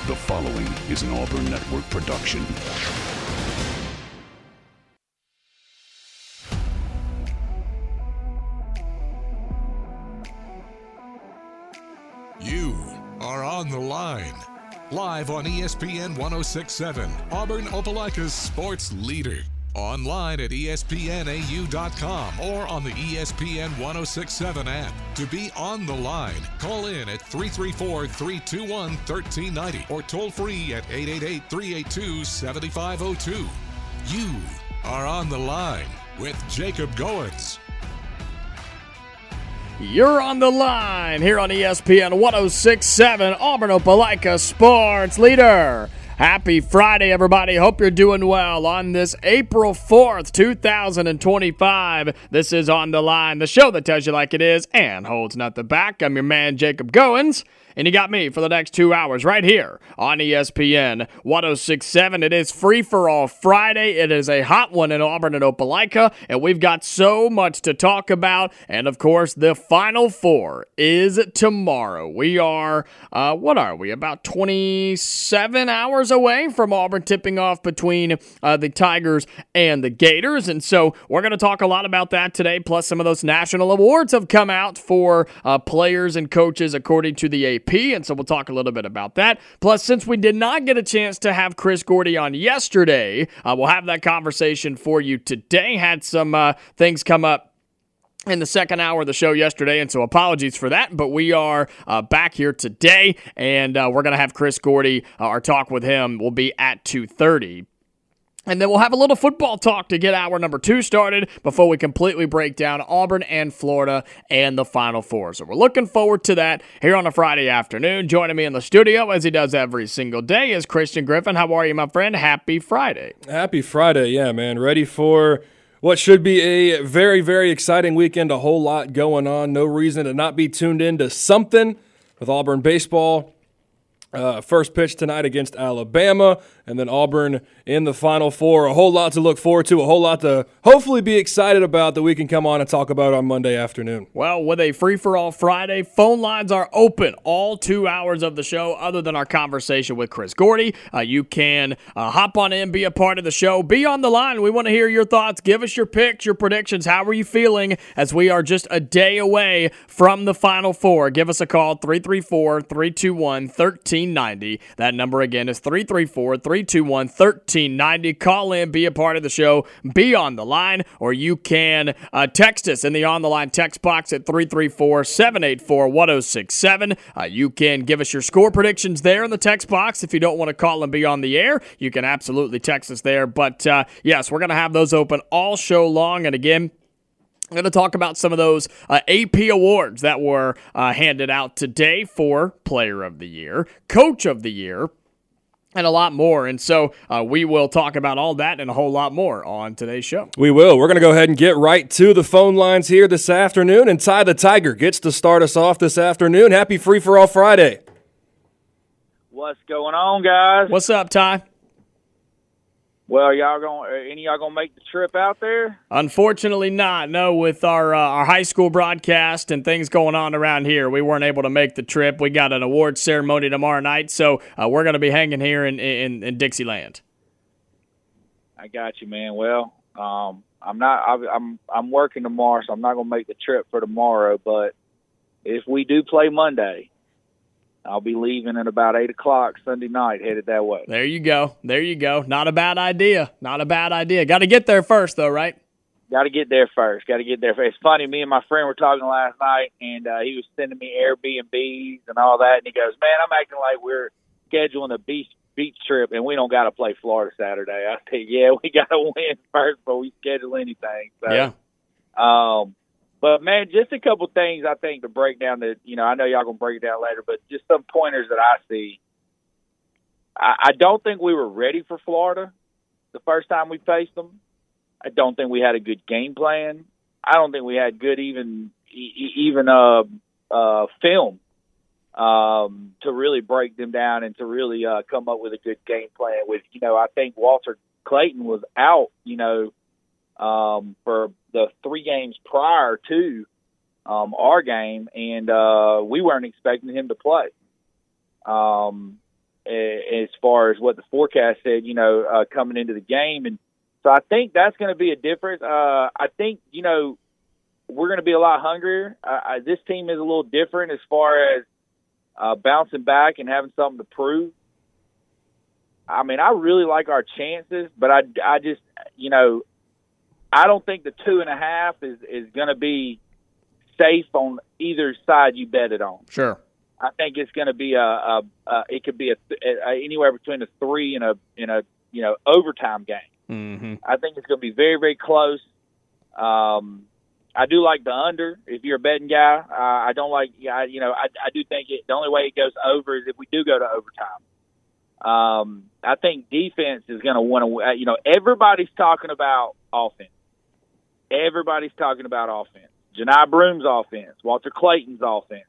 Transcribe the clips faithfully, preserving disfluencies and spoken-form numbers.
The following is an Auburn Network production. You are on the line. Live on E S P N one oh six point seven, Auburn Opelika's sports leader. Online at E S P N A U dot com or on the E S P N one oh six point seven app. To be on the line, call in at three three four, three two one, one three nine zero or toll free at eight eight eight, three eight two, seven five zero two. You are on the line with Jacob Goins. You're on the line here on E S P N one oh six point seven, Auburn Opelika sports leader. Happy Friday, everybody. Hope you're doing well on this April fourth, two thousand twenty-five. This is On the Line, the show that tells you like it is and holds nothing back. I'm your man, Jacob Goins, and you got me for the next two hours right here on E S P N one oh six point seven. It is Free for All Friday. It is a hot one in Auburn and Opelika, and we've got so much to talk about. And, of course, the Final Four is tomorrow. We are, uh, what are we, about twenty-seven hours away from Auburn tipping off between uh, the Tigers and the Gators. And so we're going to talk a lot about that today, plus some of those national awards have come out for uh, players and coaches according to the A P. And so we'll talk a little bit about that. Plus, since we did not get a chance to have Chris Gordy on yesterday, uh, we'll have that conversation for you today. Had some uh, things come up in the second hour of the show yesterday, and so apologies for that, but we are uh, back here today, and uh, we're going to have Chris Gordy. Uh, our talk with him will be at two thirty. And then we'll have a little football talk to get hour number two started before we completely break down Auburn and Florida and the Final Four. So we're looking forward to that here on a Friday afternoon. Joining me in the studio, as he does every single day, is Christian Griffin. How are you, my friend? Happy Friday. Happy Friday, yeah, man. Ready for what should be a very, very exciting weekend. A whole lot going on. No reason to not be tuned in to something with Auburn baseball. Uh, first pitch tonight against Alabama, and then Auburn in the Final Four. A whole lot to look forward to, a whole lot to hopefully be excited about that we can come on and talk about on Monday afternoon. Well, with a free-for-all Friday, phone lines are open all two hours of the show other than our conversation with Chris Gordy. Uh, you can uh, hop on in, be a part of the show, be on the line. We want to hear your thoughts. Give us your picks, your predictions. How are you feeling as we are just a day away from the Final Four? Give us a call, three three four, three two one, one three nine zero. That number again is three three four, three two one, one three nine zero. Call in, be a part of the show, be on the line, or you can uh, text us in the on the line text box at three three four, seven eight four, one oh six seven. Uh, you can give us your score predictions there in the text box. If you don't want to call and be on the air, you can absolutely text us there. But uh, yes, we're going to have those open all show long. And again, I'm going to talk about some of those uh, A P awards that were uh, handed out today for Player of the Year, Coach of the Year, and a lot more. And so uh, we will talk about all that and a whole lot more on today's show. We will. We're going to go ahead and get right to the phone lines here this afternoon. And Ty the Tiger gets to start us off this afternoon. Happy Free for All Friday. What's going on, guys? What's up, Ty? Well, y'all going? Any of y'all gonna make the trip out there? Unfortunately, not. No, with our uh, our high school broadcast and things going on around here, we weren't able to make the trip. We got an awards ceremony tomorrow night, so uh, we're going to be hanging here in, in in Dixieland. I got you, man. Well, um, I'm not. I'm I'm working tomorrow, so I'm not gonna make the trip for tomorrow. But if we do play Monday, I'll be leaving at about eight o'clock Sunday night, headed that way. There you go. There you go. Not a bad idea. Not a bad idea. Got to get there first, though, right? Got to get there first. Got to get there first. It's funny, me and my friend were talking last night, and uh, he was sending me Airbnbs and all that, and he goes, man, I'm acting like we're scheduling a beach beach trip, and we don't got to play Florida Saturday. I said, yeah, we got to win first before we schedule anything. So, yeah. Um, But, man, just a couple things I think to break down that, you know, I know y'all going to break it down later, but just some pointers that I see. I, I don't think we were ready for Florida the first time we faced them. I don't think we had a good game plan. I don't think we had good even even uh, uh, film um, to really break them down and to really uh, come up with a good game plan. With, you know, I think Walter Clayton was out, you know, um, for the three games prior to um, our game, and uh, we weren't expecting him to play. Um, as far as what the forecast said, you know, uh, coming into the game. And so I think that's going to be a difference. Uh, I think, you know, we're going to be a lot hungrier. Uh, I, this team is a little different as far as uh, bouncing back and having something to prove. I mean, I really like our chances, but I, I just, you know, I don't think the two and a half is, is going to be safe on either side you bet it on. Sure. I think it's going to be a, a, a it could be a, a anywhere between a three and a in a you know overtime game. Mm-hmm. I think it's going to be very very close. Um, I do like the under. If you're a betting guy, uh, I don't like. I, you know, I, I do think it, the only way it goes over is if we do go to overtime. Um, I think defense is going to want to. You know, everybody's talking about offense. Everybody's talking about offense. Janai Broom's offense, Walter Clayton's offense.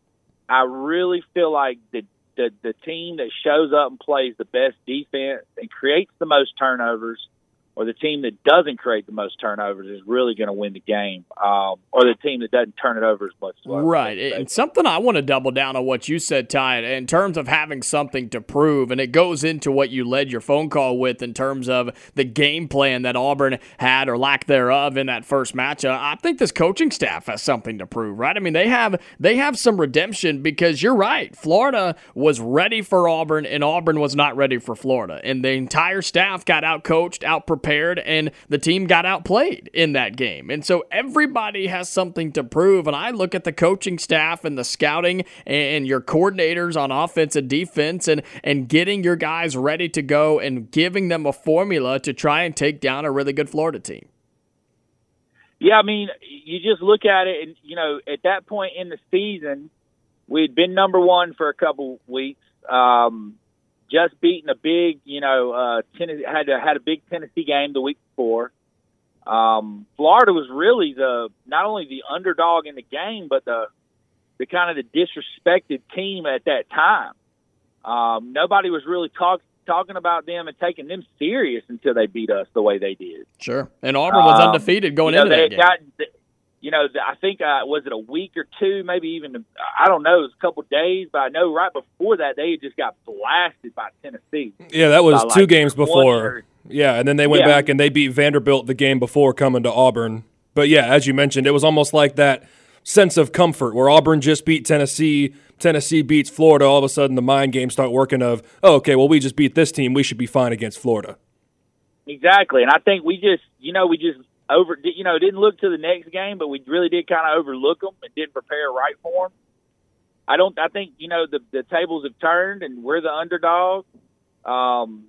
I really feel like the, the the team that shows up and plays the best defense and creates the most turnovers, or the team that doesn't create the most turnovers, is really going to win the game, um, or the team that doesn't turn it over as much as well. Right. And something I want to double down on what you said, Ty, in terms of having something to prove, and it goes into what you led your phone call with in terms of the game plan that Auburn had or lack thereof in that first matchup. I think this coaching staff has something to prove, right? I mean, they have they have some redemption, because you're right. Florida was ready for Auburn, and Auburn was not ready for Florida. And the entire staff got out-coached, out-prepared, and the team got outplayed in that game. And so everybody has something to prove. And I look at the coaching staff and the scouting and your coordinators on offense and defense, and, and getting your guys ready to go and giving them a formula to try and take down a really good Florida team. Yeah, I mean, you just look at it, and, you know, at that point in the season, we'd been number one for a couple weeks. Um, just beating a big, you know, uh, Tennessee, had a, had a big Tennessee game the week before. Um, Florida was really the not only the underdog in the game, but the the kind of the disrespected team at that time. Um, nobody was really talk, talking about them and taking them serious until they beat us the way they did. Sure. And Auburn was um, undefeated going you know, into they that game. Got, you know, I think, uh, was it a week or two, maybe even, I don't know, it was a couple of days, but I know right before that, they had just got blasted by Tennessee. Yeah, that was by two like games before. Or, yeah, and then they went yeah. back and they beat Vanderbilt the game before coming to Auburn. But yeah, as you mentioned, it was almost like that sense of comfort where Auburn just beat Tennessee, Tennessee beats Florida, all of a sudden the mind games start working of, oh, okay, well, we just beat this team, we should be fine against Florida. Exactly, and I think we just, you know, we just over, you know, didn't look to the next game, but we really did kind of overlook them and didn't prepare right for them. I don't, I think, you know, the, the tables have turned and we're the underdog. Um,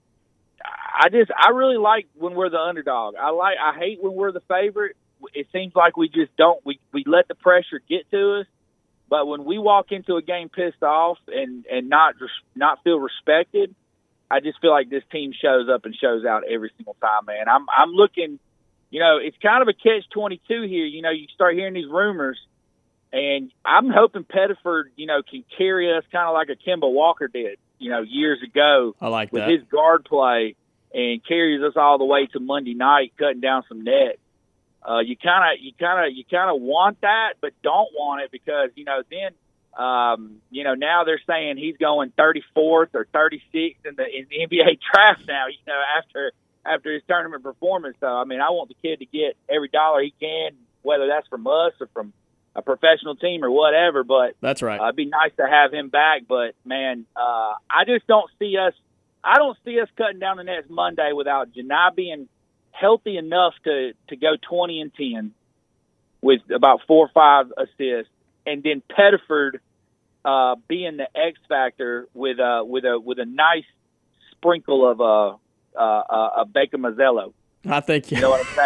I just, I really like when we're the underdog. I like, I hate when we're the favorite. It seems like we just don't, we, we let the pressure get to us. But when we walk into a game pissed off and, and not, not feel respected, I just feel like this team shows up and shows out every single time, man. I'm, I'm looking, you know, it's kind of a catch twenty-two here. You know, you start hearing these rumors, and I'm hoping Pettiford, you know, can carry us kind of like a Kemba Walker did, you know, years ago. I like with that. his guard play, and carries us all the way to Monday night, cutting down some nets. Uh, you kind of, you kind of, you kind of want that, but don't want it because, you know, then, um, you know, now they're saying he's going thirty-fourth or thirty-sixth in the in the N B A draft now. You know, after. after his tournament performance. So, I mean, I want the kid to get every dollar he can, whether that's from us or from a professional team or whatever. But that's right. Uh, it'd be nice to have him back. But, man, uh, I just don't see us – I don't see us cutting down the nets Monday without Janai being healthy enough to, to go twenty and ten with about four or five assists, and then Pettiford uh, being the X factor with a, with a, with a nice sprinkle of uh, – Uh, uh, uh, Baker Mazzello. I think you know what I'm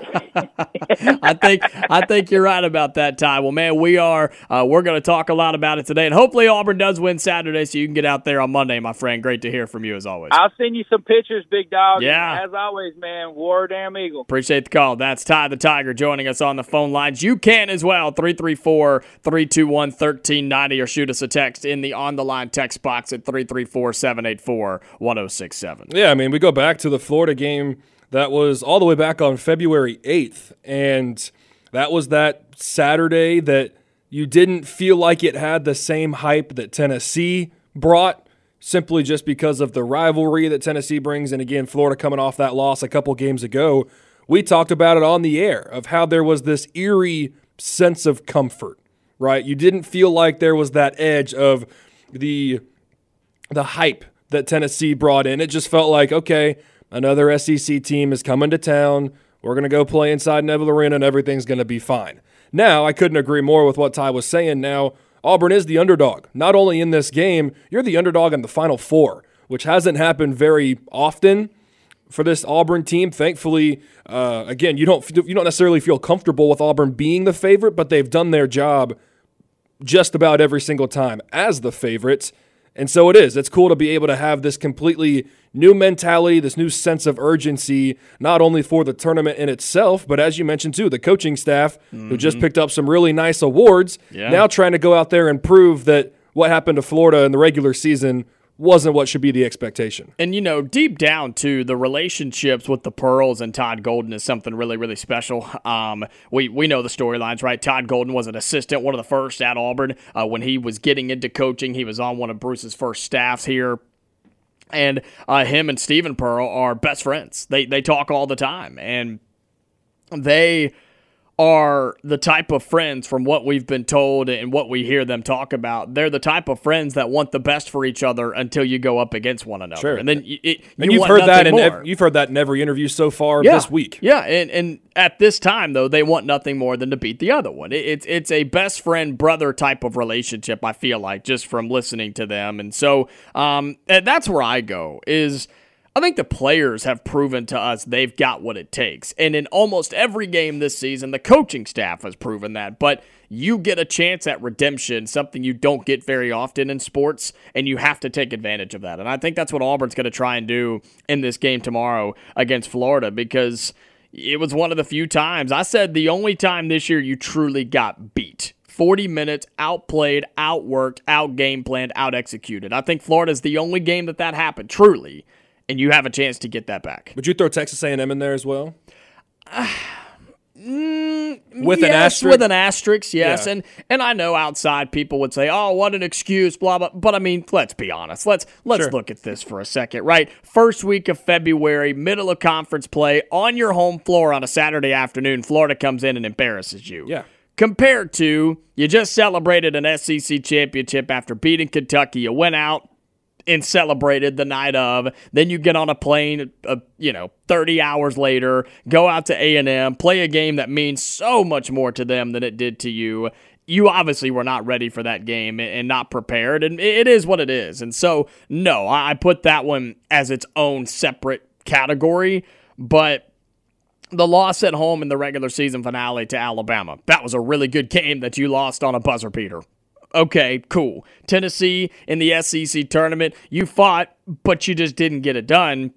saying. I think I think you're right about that, Ty. Well, man, we are uh, we're going to talk a lot about it today, and hopefully Auburn does win Saturday, so you can get out there on Monday, my friend. Great to hear from you as always. I'll send you some pictures, big dog. Yeah, and as always, man. War damn Eagle. Appreciate the call. That's Ty the Tiger joining us on the phone lines. You can as well. three three four, three two one, one three nine zero, or shoot us a text in the on the line text box at three three four, seven eight four, one zero six seven. Yeah, I mean, we go back to the Florida game. That was all the way back on February eighth, and that was that Saturday that you didn't feel like it had the same hype that Tennessee brought. simply just because of the rivalry that Tennessee brings. And again, Florida coming off that loss a couple games ago, we talked about it on the air of how there was this eerie sense of comfort, right? You didn't feel like there was that edge of the the hype that Tennessee brought in. It just felt like, okay, another S E C team is coming to town. We're going to go play inside Neville Arena and everything's going to be fine. Now, I couldn't agree more with what Ty was saying. Now, Auburn is the underdog. Not only in this game, you're the underdog in the Final Four, which hasn't happened very often for this Auburn team. Thankfully, uh, again, you don't you don't necessarily feel comfortable with Auburn being the favorite, but they've done their job just about every single time as the favorites. And so it is. It's cool to be able to have this completely new mentality, this new sense of urgency, not only for the tournament in itself, but as you mentioned too, the coaching staff mm-hmm. who just picked up some really nice awards, yeah. now trying to go out there and prove that what happened to Florida in the regular season wasn't what should be the expectation. And, you know, deep down, too, the relationships with the Pearls and Todd Golden is something really, really special. Um, we, we know the storylines, right? Todd Golden was an assistant, one of the first at Auburn. Uh, when he was getting into coaching, he was on one of Bruce's first staffs here. And uh, him and Stephen Pearl are best friends. They, they talk all the time. And they are the type of friends, from what we've been told and what we hear them talk about, they're the type of friends that want the best for each other until you go up against one another. Sure. And then it, it, and you you've want heard that in more. ev- you've heard that in every interview so far yeah. this week. Yeah, and, and at this time, though, they want nothing more than to beat the other one. It, it's it's a best friend, brother type of relationship, I feel like, just from listening to them. And so um, and that's where I go, is I think the players have proven to us they've got what it takes. And in almost every game this season, the coaching staff has proven that. But you get a chance at redemption, something you don't get very often in sports, and you have to take advantage of that. And I think that's what Auburn's going to try and do in this game tomorrow against Florida, because it was one of the few times, I said the only time this year you truly got beat. forty minutes, outplayed, outworked, out-game planned, out-executed. I think Florida's the only game that that happened, truly. And you have a chance to get that back. Would you throw Texas A and M in there as well? Uh, mm, with yes, an asterisk? With an asterisk, yes. Yeah. And and I know outside people would say, oh, what an excuse, blah, blah. But, I mean, let's be honest. Let's let's sure. look at this for a second, right? First week of February, middle of conference play, on your home floor on a Saturday afternoon, Florida comes in and embarrasses you. Yeah. Compared to, you just celebrated an S E C championship after beating Kentucky. You went out and celebrated the night of, then you get on a plane, uh, you know, thirty hours later, go out to A and M, play a game that means so much more to them than it did to you. You obviously were not ready for that game and not prepared, and it is what it is. And so, no, I put that one as its own separate category, but the loss at home in the regular season finale to Alabama, that was a really good game that you lost on a buzzer beater. Okay, cool. Tennessee in the S E C tournament, you fought, but you just didn't get it done.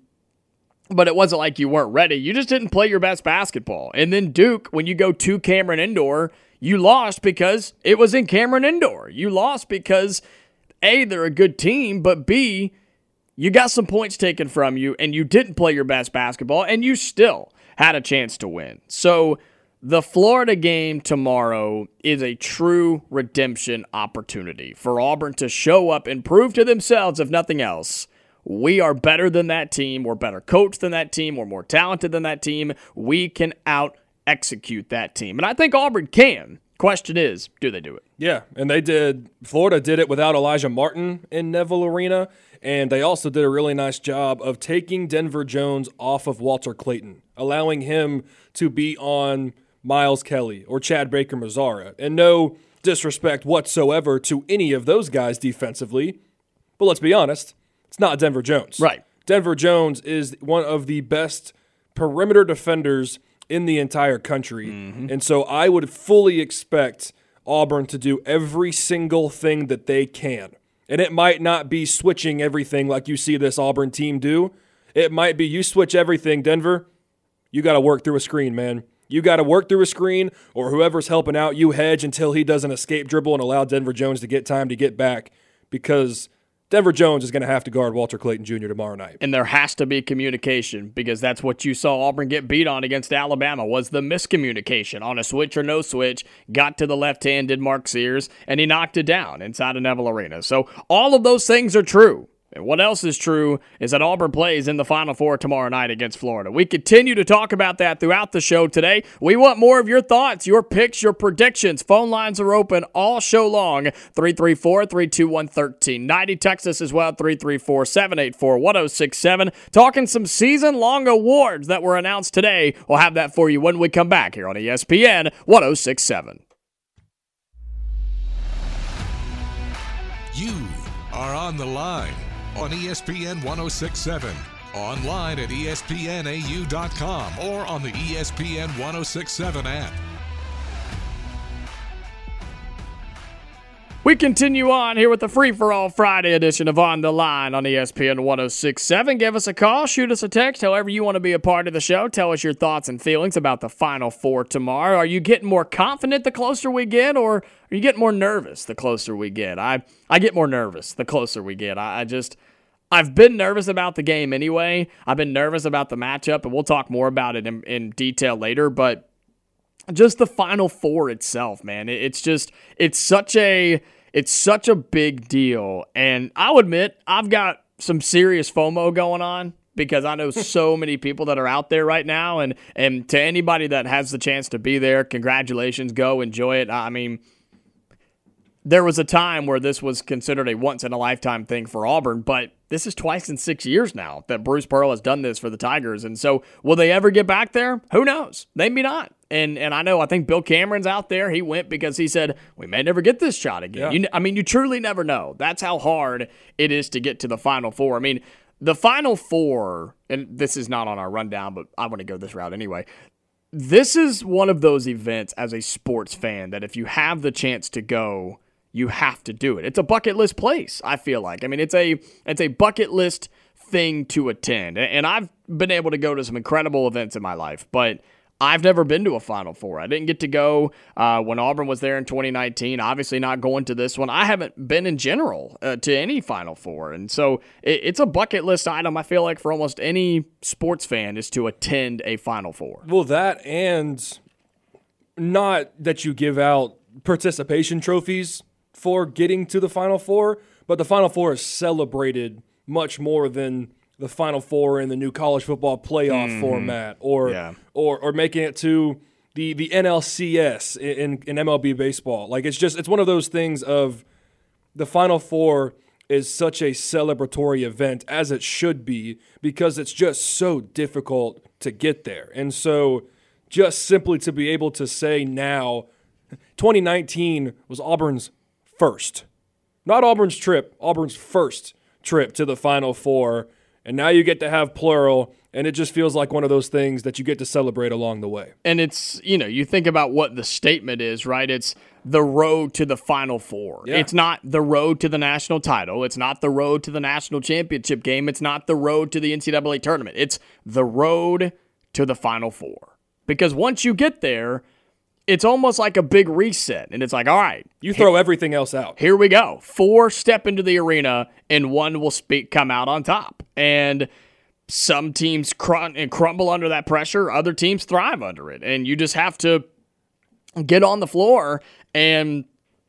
But it wasn't like you weren't ready. You just didn't play your best basketball. And then Duke, when you go to Cameron Indoor, you lost because it was in Cameron Indoor. You lost because, A, they're a good team, but B, you got some points taken from you, and you didn't play your best basketball, and you still had a chance to win. So the Florida game tomorrow is a true redemption opportunity for Auburn to show up and prove to themselves, if nothing else, we are better than that team, we're better coached than that team, we're more talented than that team, we can out-execute that team. And I think Auburn can. Question is, do they do it? Yeah, and they did. Florida did it without Elijah Martin in Neville Arena, and they also did a really nice job of taking Denver Jones off of Walter Clayton, allowing him to be on Miles Kelly or Chad Baker-Mazara. And no disrespect whatsoever to any of those guys defensively, but let's be honest, it's not Denver Jones. Right. Denver Jones is one of the best perimeter defenders in the entire country. Mm-hmm. And so I would fully expect Auburn to do every single thing that they can. And it might not be switching everything like you see this Auburn team do. It might be you switch everything, Denver, you got to work through a screen, man. You got to work through a screen, or whoever's helping out, you hedge until he doesn't escape dribble and allow Denver Jones to get time to get back, because Denver Jones is going to have to guard Walter Clayton Junior tomorrow night. And there has to be communication, because that's what you saw Auburn get beat on against Alabama, was the miscommunication on a switch or no switch. Got to the left hand, did Mark Sears, and he knocked it down inside of Neville Arena. So all of those things are true. And what else is true is that Auburn plays in the Final Four tomorrow night against Florida. We continue to talk about that throughout the show today. We want more of your thoughts, your picks, your predictions. Phone lines are open all show long. three three four, three two one, one three nine zero. Text us as well, three three four, seven eight four, one zero six seven. Talking some season-long awards that were announced today. We'll have that for you when we come back here on E S P N one oh six point seven. You are on the line on E S P N one oh six point seven, online at E S P N A U dot com, or on the E S P N one oh six point seven app. We continue on here with the free-for-all Friday edition of On the Line on E S P N one oh six point seven. Give us a call, shoot us a text, however you want to be a part of the show. Tell us your thoughts and feelings about the Final Four tomorrow. Are you getting more confident the closer we get, or are you getting more nervous the closer we get? I, I get more nervous the closer we get. I, I just... I've been nervous about the game anyway. I've been nervous about the matchup, and we'll talk more about it in, in detail later, but just the Final Four itself, man, it, it's just, it's such a, it's such a big deal, and I'll admit, I've got some serious FOMO going on because I know so many people that are out there right now, and, and to anybody that has the chance to be there, congratulations, go enjoy it. I mean, there was a time where this was considered a once-in-a-lifetime thing for Auburn, but this is twice in six years now that Bruce Pearl has done this for the Tigers. And so will they ever get back there? Who knows? Maybe not. And and I know, I think Bill Cameron's out there. He went because he said, we may never get this shot again. Yeah. You, I mean, you truly never know. That's how hard it is to get to the Final Four. I mean, the Final Four, and this is not on our rundown, but I want to go this route anyway. This is one of those events as a sports fan that if you have the chance to go, you have to do it. It's a bucket list place, I feel like. I mean, it's a it's a bucket list thing to attend. And I've been able to go to some incredible events in my life, but I've never been to a Final Four. I didn't get to go uh, when Auburn was there in twenty nineteen. Obviously not going to this one. I haven't been in general uh, to any Final Four. And so it, it's a bucket list item, I feel like, for almost any sports fan is to attend a Final Four. Well, that and not that you give out participation trophies for getting to the Final Four, but the Final Four is celebrated much more than the Final Four in the new college football playoff mm-hmm. format, or, yeah. or or making it to the the N L C S in, in M L B baseball. Like, it's just it's one of those things of the Final Four is such a celebratory event, as it should be, because it's just so difficult to get there. And so just simply to be able to say now, twenty nineteen was Auburn's first. Not Auburn's trip, Auburn's first trip to the Final Four. And now you get to have plural, and it just feels like one of those things that you get to celebrate along the way. And it's, you know, you think about what the statement is, right? It's the road to the Final Four. Yeah. It's not the road to the national title. It's not the road to the national championship game. It's not the road to the N C double A tournament. It's the road to the Final Four. Because once you get there, it's almost like a big reset, and it's like, all right. You throw here, everything else out. Here we go. Four step into the arena, and one will speak, come out on top. And some teams cr- crumble under that pressure. Other teams thrive under it. And you just have to get on the floor and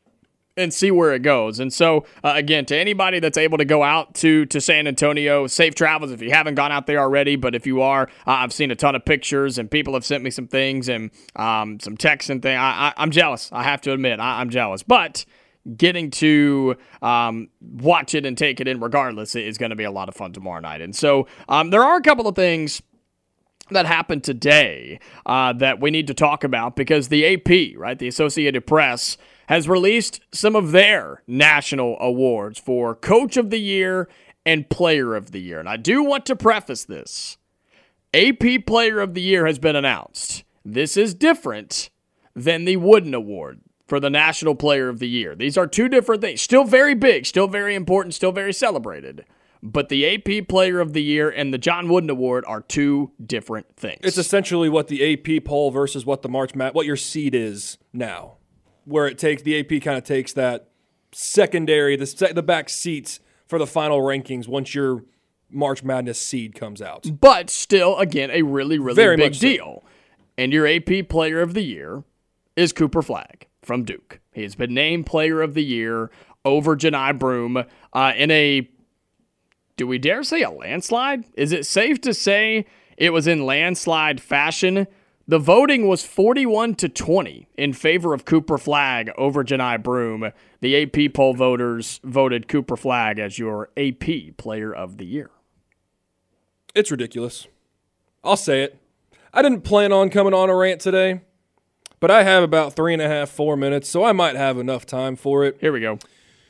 and see where it goes. And so, uh, again, to anybody that's able to go out to, to San Antonio, safe travels if you haven't gone out there already. But if you are, uh, I've seen a ton of pictures, and people have sent me some things and um, some texts and things. I, I, I'm jealous. I have to admit, I, I'm jealous. But getting to um, watch it and take it in regardless is going to be a lot of fun tomorrow night. And so um, there are a couple of things that happened today uh, that we need to talk about, because the A P, right, the Associated Press, has released some of their national awards for Coach of the Year and Player of the Year. And I do want to preface this. A P Player of the Year has been announced. This is different than the Wooden Award for the National Player of the Year. These are two different things. Still very big, still very important, still very celebrated. But the A P Player of the Year and the John Wooden Award are two different things. It's essentially what the A P poll versus what the March Madness, what your seed is now, where it takes the A P kind of takes that secondary, the the back seats for the final rankings once your March Madness seed comes out. But still, again, a really, really Very big much deal. So. And your A P Player of the Year is Cooper Flagg from Duke. He has been named Player of the Year over Johni Broome uh, in a do we dare say a landslide? Is it safe to say it was in landslide fashion? The voting was forty-one to twenty in favor of Cooper Flagg over Johni Broome. The A P poll voters voted Cooper Flagg as your A P Player of the Year. It's ridiculous. I'll say it. I didn't plan on coming on a rant today, but I have about three and a half, four minutes, so I might have enough time for it. Here we go.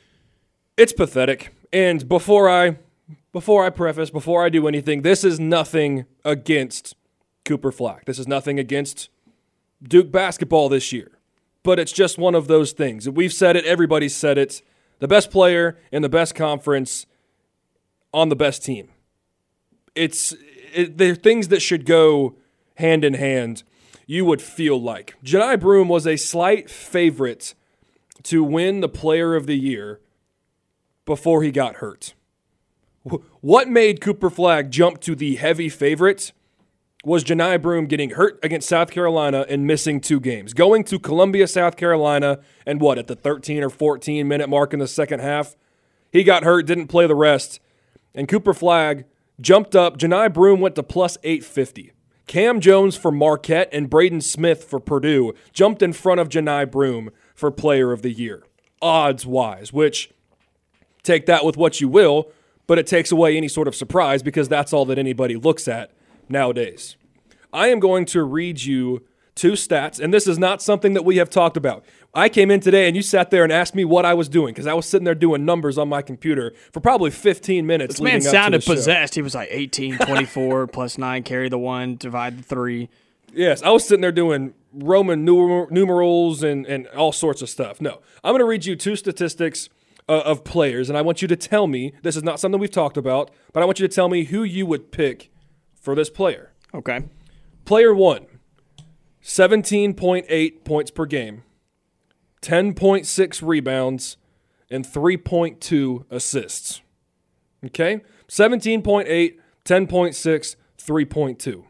It's pathetic. And before I before I preface, before I do anything, this is nothing against Cooper Flagg. This is nothing against Duke basketball this year. But it's just one of those things. We've said it, everybody's said it. The best player in the best conference on the best team. It's it, they're things that should go hand in hand, you would feel like. Johni Broome was a slight favorite to win the Player of the Year before he got hurt. What made Cooper Flagg jump to the heavy favorite was Johni Broome getting hurt against South Carolina and missing two games. Going to Columbia, South Carolina, and what, at the thirteen or fourteen minute mark in the second half, he got hurt, didn't play the rest, and Cooper Flagg jumped up. Johni Broome went to plus eight fifty. Cam Jones for Marquette and Braden Smith for Purdue jumped in front of Johni Broome for Player of the Year, odds-wise, which, take that with what you will, but it takes away any sort of surprise because that's all that anybody looks at nowadays. I am going to read you two stats, and this is not something that we have talked about. I came in today and you sat there and asked me what I was doing because I was sitting there doing numbers on my computer for probably fifteen minutes. This man sounded possessed. He was like eighteen, twenty-four, plus nine, carry the one, divide the three. Yes, I was sitting there doing Roman numer- numerals and, and all sorts of stuff. No, I'm going to read you two statistics uh, of players, and I want you to tell me, this is not something we've talked about, but I want you to tell me who you would pick for this player. Okay. Player one, seventeen point eight points per game, ten point six rebounds, and three point two assists. Okay? seventeen point eight, ten point six, three point two.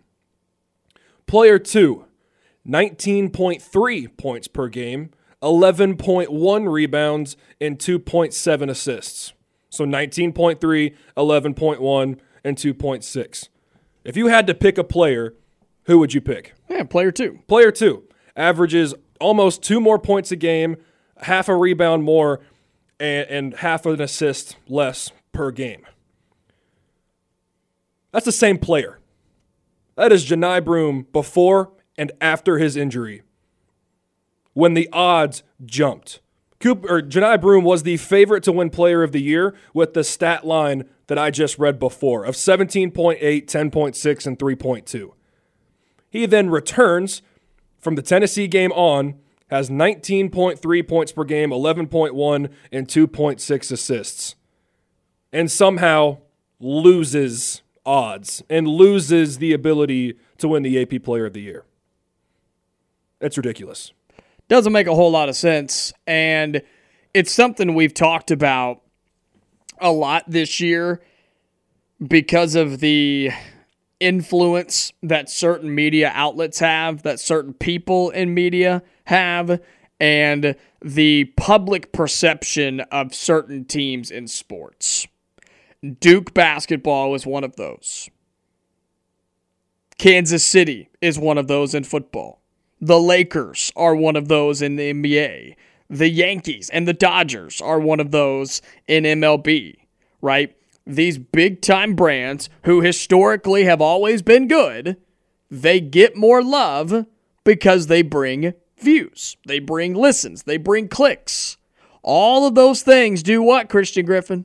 Player two, nineteen point three points per game, eleven point one rebounds, and two point seven assists. So nineteen point three, eleven point one, and two point six. If you had to pick a player, who would you pick? Yeah, player two. Player two averages almost two more points a game, half a rebound more, and, and half an assist less per game. That's the same player. That is Johni Broome before and after his injury, when the odds jumped. Cooper, or Johni Broome was the favorite to win Player of the Year with the stat line that I just read before of seventeen point eight, ten point six, and three point two. He then returns from the Tennessee game on, has nineteen point three points per game, eleven point one, and two point six assists, and somehow loses odds and loses the ability to win the A P Player of the Year. It's ridiculous. Doesn't make a whole lot of sense, and it's something we've talked about a lot this year because of the influence that certain media outlets have, that certain people in media have, and the public perception of certain teams in sports. Duke basketball is one of those. Kansas City is one of those in football. The Lakers are one of those in the N B A. The Yankees and the Dodgers are one of those in M L B, right? These big-time brands who historically have always been good, they get more love because they bring views. They bring listens. They bring clicks. All of those things do what, Christian Griffin?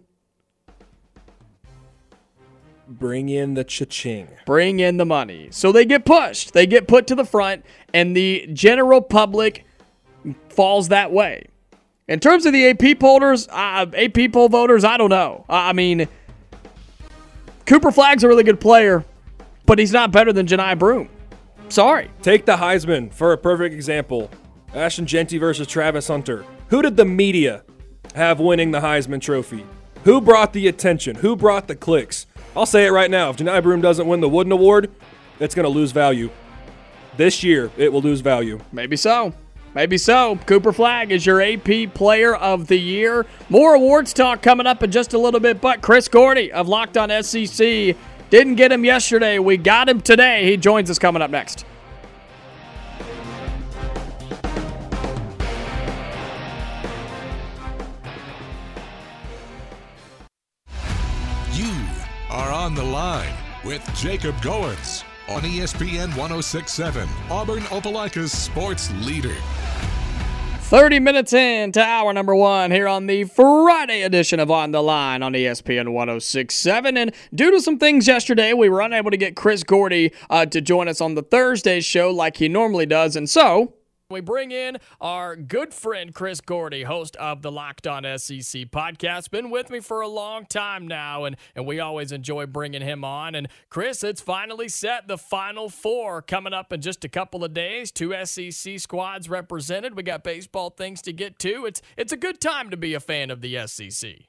Bring in the cha-ching. Bring in the money. So they get pushed. They get put to the front, and the general public falls that way. In terms of the A P pollers, uh, A P poll voters, I don't know. I mean, Cooper Flagg's a really good player, but he's not better than Johni Broome. Sorry. Take the Heisman for a perfect example. Ashton Jeanty versus Travis Hunter. Who did the media have winning the Heisman Trophy? Who brought the attention? Who brought the clicks? I'll say it right now. If Johni Broome doesn't win the Wooden Award, it's going to lose value. This year, it will lose value. Maybe so. Maybe so. Cooper Flagg is your A P Player of the Year. More awards talk coming up in just a little bit, but Chris Gordy of Locked On S E C didn't get him yesterday. We got him today. He joins us coming up next. You are on the line with Jacob Goins on E S P N one oh six point seven, Auburn Opelika's sports leader. thirty minutes into hour number one here on the Friday edition of On the Line on E S P N one oh six point seven. And due to some things yesterday, we were unable to get Chris Gordy uh, to join us on the Thursday show like he normally does. And so we bring in our good friend Chris Gordy, host of the Locked On S E C podcast. Been with me for a long time now, and, and we always enjoy bringing him on. And Chris, it's finally set. The Final Four coming up in just a couple of days. Two S E C squads represented. We got baseball things to get to. It's it's a good time to be a fan of the S E C.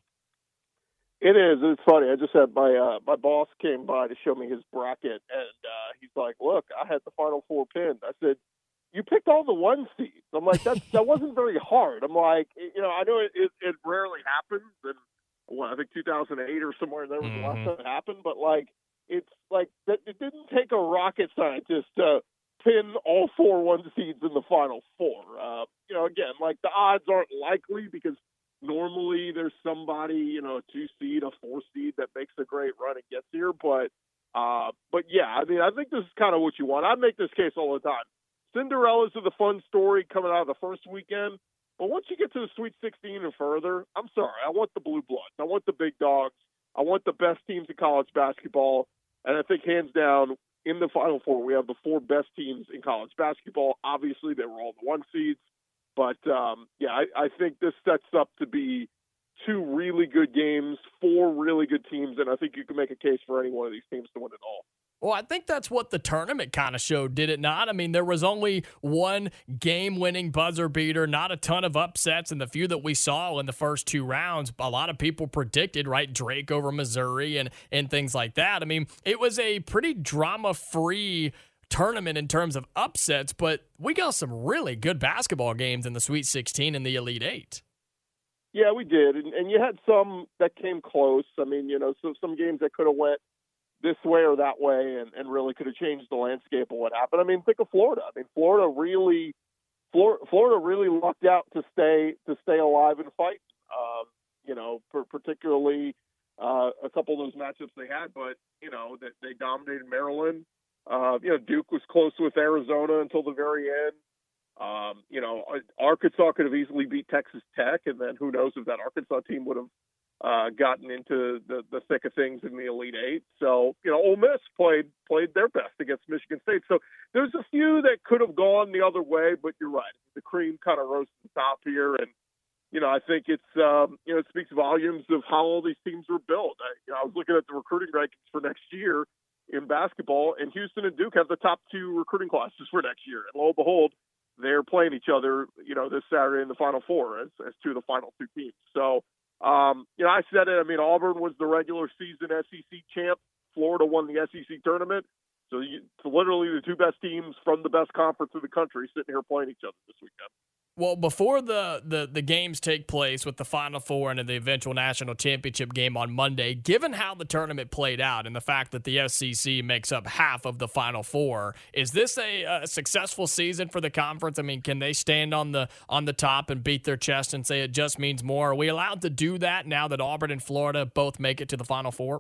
It is. It's funny. I just had my uh, my boss came by to show me his bracket, and uh, he's like, "Look, I had the Final Four pinned." I said, "You picked all the one seeds." I'm like, that that wasn't very hard. I'm like, you know, I know it, it, it rarely happens, and well, I think two thousand eight or somewhere in there was mm-hmm. the last time it happened. But like, it's like that. It didn't take a rocket scientist to pin all four one seeds in the Final Four. Uh, you know, again, like the odds aren't likely because normally there's somebody, you know, a two seed, a four seed that makes a great run and gets here. But uh, but yeah, I mean, I think this is kind of what you want. I make this case all the time. Cinderella's are the fun story coming out of the first weekend, but once you get to the Sweet sixteen and further, I'm sorry, I want the blue bloods. I want the big dogs. I want the best teams in college basketball, and I think hands down in the Final Four we have the four best teams in college basketball. Obviously, they were all the one seeds, but um, yeah, I, I think this sets up to be two really good games, four really good teams, and I think you can make a case for any one of these teams to win it all. Well, I think that's what the tournament kind of showed, did it not? I mean, there was only one game-winning buzzer beater, not a ton of upsets, and the few that we saw in the first two rounds, a lot of people predicted, right, Drake over Missouri and, and things like that. I mean, it was a pretty drama-free tournament in terms of upsets, but we got some really good basketball games in the Sweet sixteen and the Elite Eight. Yeah, we did, and, and you had some that came close. I mean, you know, so some games that could have went this way or that way and, and really could have changed the landscape of what happened. I mean, think of Florida. I mean, Florida really, Florida, Florida really lucked out to stay to stay alive and fight. Um, you know, for particularly uh, a couple of those matchups they had, but you know that they, they dominated Maryland. Uh, you know, Duke was close with Arizona until the very end. Um, you know, Arkansas could have easily beat Texas Tech, and then who knows if that Arkansas team would have Uh, gotten into the, the thick of things in the Elite Eight. So, you know, Ole Miss played played their best against Michigan State. So there's a few that could have gone the other way, but you're right. The cream kind of rose to the top here. And, you know, I think it's, um, you know, it speaks volumes of how all these teams were built. I, you know, I was looking at the recruiting rankings for next year in basketball, and Houston and Duke have the top two recruiting classes for next year. And lo and behold, they're playing each other, you know, this Saturday in the Final Four as, as two of the final two teams. So, Um, you know, I said it. I mean, Auburn was the regular season S E C champ. Florida won the S E C tournament. So you, it's literally the two best teams from the best conference in the country sitting here playing each other this weekend. Well, before the, the, the games take place with the Final Four and the eventual national championship game on Monday, given how the tournament played out and the fact that the S E C makes up half of the Final Four, is this a, a successful season for the conference? I mean, can they stand on the on the top and beat their chest and say it just means more? Are we allowed to do that now that Auburn and Florida both make it to the Final Four?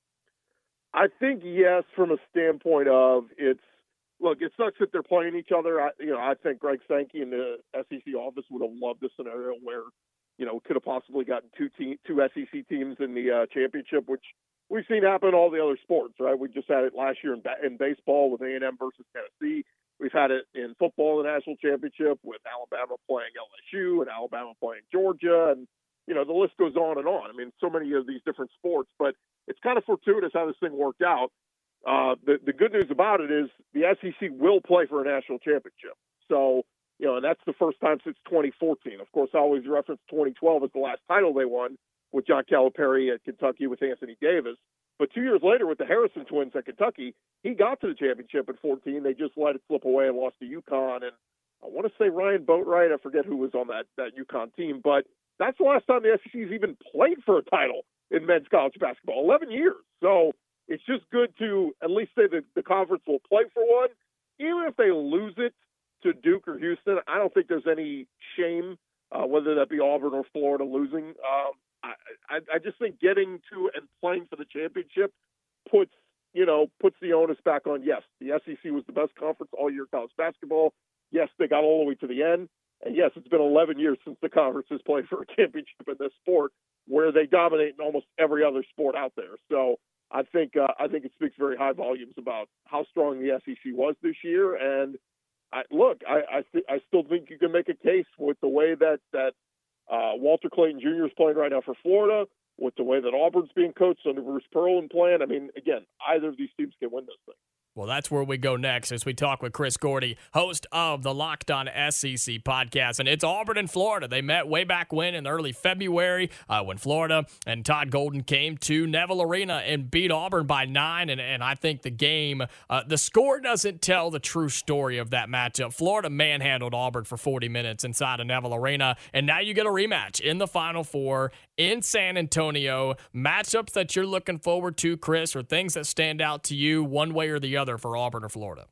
I think yes, from a standpoint of it's, look, it sucks that they're playing each other. I, you know, I think Greg Sankey and the S E C office would have loved a scenario where, you know, could have possibly gotten two te- two S E C teams in the uh, championship, which we've seen happen in all the other sports, right? We just had it last year in, ba- in baseball with A and M versus Tennessee. We've had it in football in the national championship with Alabama playing L S U and Alabama playing Georgia, and you know the list goes on and on. I mean, so many of these different sports, but it's kind of fortuitous how this thing worked out. Uh, the, the good news about it is the S E C will play for a national championship. So, you know, and that's the first time since twenty fourteen. Of course, I always reference twenty twelve as the last title they won with John Calipari at Kentucky with Anthony Davis. But two years later with the Harrison twins at Kentucky, he got to the championship at fourteen. They just let it slip away and lost to UConn. And I want to say Ryan Boatwright. I forget who was on that, that UConn team, but that's the last time the S E C's even played for a title in men's college basketball, eleven years. So it's just good to at least say that the conference will play for one. Even if they lose it to Duke or Houston, I don't think there's any shame, uh, whether that be Auburn or Florida losing. Um, I, I, I just think getting to and playing for the championship puts, you know, puts the onus back on, yes, the S E C was the best conference all year college basketball. Yes, they got all the way to the end. And yes, it's been eleven years since the conference has played for a championship in this sport, where they dominate in almost every other sport out there. So I think uh, I think it speaks very high volumes about how strong the S E C was this year. And I, look, I I, th- I still think you can make a case with the way that that uh, Walter Clayton Junior is playing right now for Florida, with the way that Auburn's being coached under Bruce Pearl and playing. I mean, again, either of these teams can win this thing. Well, that's where we go next as we talk with Chris Gordy, host of the Locked On S E C podcast. And it's Auburn and Florida. They met way back when in early February uh, when Florida and Todd Golden came to Neville Arena and beat Auburn by nine. And, and I think the game, uh, the score doesn't tell the true story of that matchup. Florida manhandled Auburn for forty minutes inside of Neville Arena. And now you get a rematch in the Final Four in San Antonio. Matchups that you're looking forward to, Chris, or things that stand out to you one way or the other for Auburn or Florida?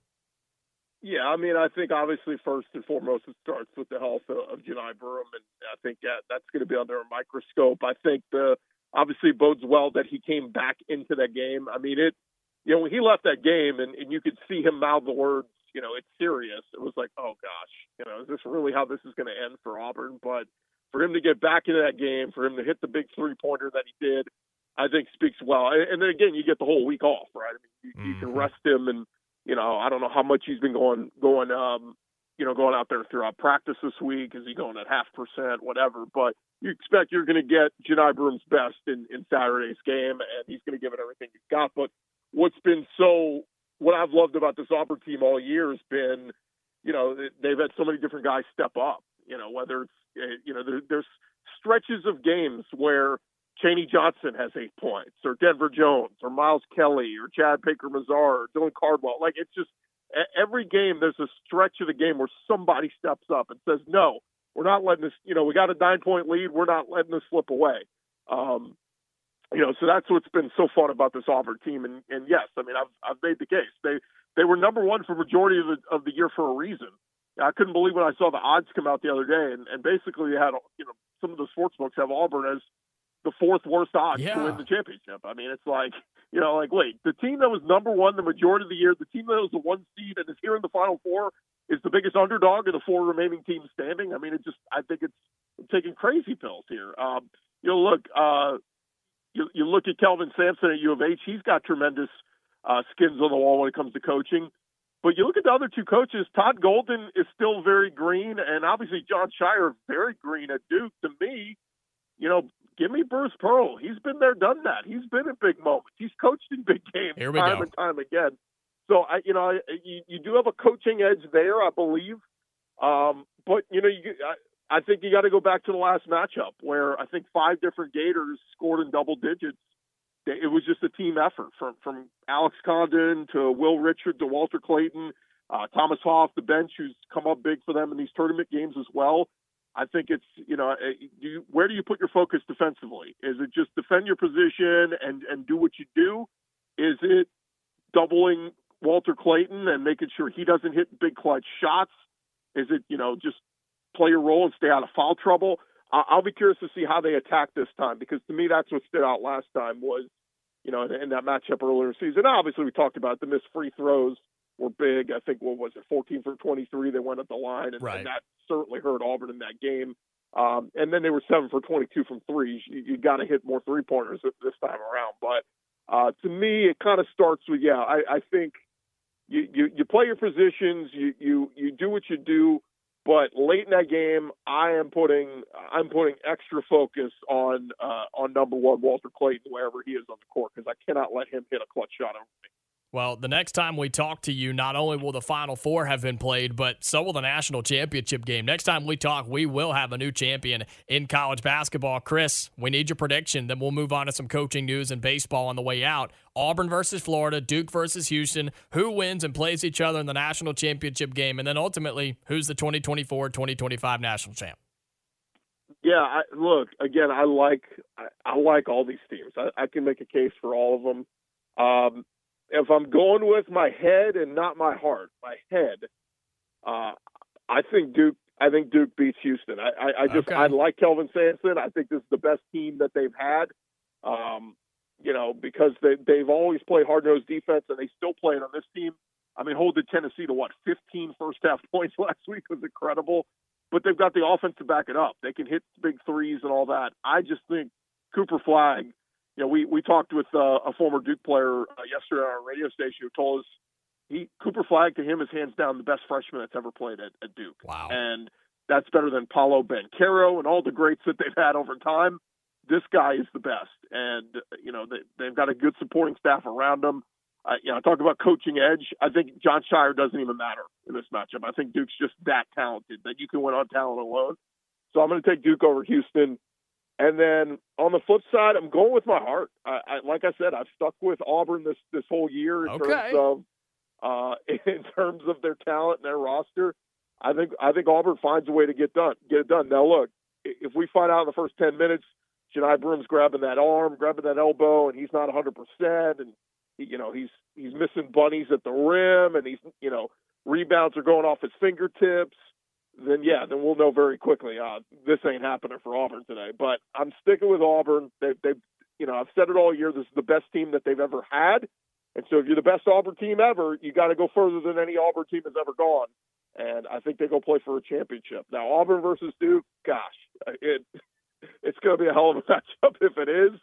Yeah, I mean, I think obviously first and foremost it starts with the health of, of Johni Broome, and I think that, that's going to be under a microscope. I think the obviously bodes well that he came back into that game. I mean, it, you know, when he left that game and, and you could see him mouth the words, you know, it's serious. It was like, oh gosh, you know, is this really how this is going to end for Auburn? But for him to get back into that game, for him to hit the big three-pointer that he did, I think speaks well. And then again, you get the whole week off, right? I mean, you, mm-hmm. you can rest him, and you know, I don't know how much he's been going, going, um, you know, going out there throughout practice this week. Is he going at half percent, whatever? But you expect you're going to get Johni Broome's best in, in Saturday's game, and he's going to give it everything he's got. But what's been so, what I've loved about this Auburn team all year has been, you know, they've had so many different guys step up. You know, whether it's, you know, there, there's stretches of games where Chaney Johnson has eight points, or Denver Jones, or Miles Kelly, or Chad Baker-Mazar, or Dylan Cardwell. Like, it's just every game there's a stretch of the game where somebody steps up and says, no, we're not letting this, you know, we got a nine-point lead, we're not letting this slip away. Um, you know, so that's what's been so fun about this Auburn team. And, and yes, I mean, I've, I've made the case. They they were number one for majority of the, of the year for a reason. I couldn't believe when I saw the odds come out the other day, and, and basically had, you know, some of the sports books have Auburn as the fourth worst odds yeah. to win the championship. I mean, it's like, you know, like, wait, the team that was number one the majority of the year, the team that was the one seed and is here in the Final Four is the biggest underdog of the four remaining teams standing. I mean, it just, I think it's taking crazy pills here. Um, you know, look, uh, you, you look at Kelvin Sampson at U of H, he's got tremendous uh, skins on the wall when it comes to coaching. But you look at the other two coaches, Todd Golden is still very green, and obviously John Shire very green at Duke. To me, you know, give me Bruce Pearl. He's been there, done that. He's been in big moments. He's coached in big games Here we time go. and time again. So, I, you know, I, you, you do have a coaching edge there, I believe. Um, but, you know, you, I, I think you got to go back to the last matchup where I think five different Gators scored in double digits. It was just a team effort from, from Alex Condon to Will Richard to Walter Clayton, uh, Thomas Hoff, the bench, who's come up big for them in these tournament games as well. I think it's, you know, do you, where do you put your focus defensively? Is it just defend your position and, and do what you do? Is it doubling Walter Clayton and making sure he doesn't hit big clutch shots? Is it, you know, just play your role and stay out of foul trouble? I'll be curious to see how they attack this time, because to me, that's what stood out last time was, you know, in, in that matchup earlier in the season. Obviously, we talked about it. The missed free throws were big. I think, what was it, fourteen for twenty-three? They went at the line, and, right. and that certainly hurt Auburn in that game. Um, and then they were seven for twenty-two from threes. You, you got to hit more three-pointers this time around. But uh, to me, it kind of starts with, yeah, I, I think you, you, you play your positions, you, you, you do what you do. But late in that game, I am putting I'm putting extra focus on uh, on number one Walter Clayton wherever he is on the court, because I cannot let him hit a clutch shot over me. Well, the next time we talk to you, not only will the Final Four have been played, but so will the national championship game. Next time we talk, we will have a new champion in college basketball. Chris, we need your prediction. Then we'll move on to some coaching news and baseball on the way out. Auburn versus Florida, Duke versus Houston. Who wins and plays each other in the national championship game? And then ultimately, who's the twenty twenty-four twenty twenty-five national champ? Yeah, I, look, again, I like I, I like all these teams. I, I can make a case for all of them. Um, if I'm going with my head and not my heart, my head, uh, I think Duke. I think Duke beats Houston. I, I, I just Okay. I like Kelvin Sampson. I think this is the best team that they've had. Um, you know, because they they've always played hard nosed defense, and they still play it on this team. I mean, holding Tennessee to what fifteen first half points last week was incredible. But they've got the offense to back it up. They can hit big threes and all that. I just think Cooper Flagg, you know, we, we talked with uh, a former Duke player uh, yesterday on our radio station who told us he Cooper Flagg, to him, is hands down the best freshman that's ever played at, at Duke. Wow. And that's better than Paolo Banchero and all the greats that they've had over time. This guy is the best. And, you know, they, they've got a good supporting staff around them. Uh, you know, I talk about coaching edge. I think John Shire doesn't even matter in this matchup. I think Duke's just that talented that you can win on talent alone. So I'm going to take Duke over Houston. And then on the flip side, I'm going with my heart. I, I like I said, I've stuck with Auburn this this whole year in Okay. terms of uh, in terms of their talent and their roster. I think I think Auburn finds a way to get done get it done. Now look, if we find out in the first ten minutes, Jani Broom's grabbing that arm, grabbing that elbow, and he's not one hundred percent, and you know, he's he's missing bunnies at the rim, and he's, you know, rebounds are going off his fingertips, then, yeah, then we'll know very quickly, uh, this ain't happening for Auburn today. But I'm sticking with Auburn. They, they, you know, I've said it all year, this is the best team that they've ever had. And so if you're the best Auburn team ever, you got to go further than any Auburn team has ever gone. And I think they go play for a championship. Now, Auburn versus Duke, gosh, it it's going to be a hell of a matchup if it is.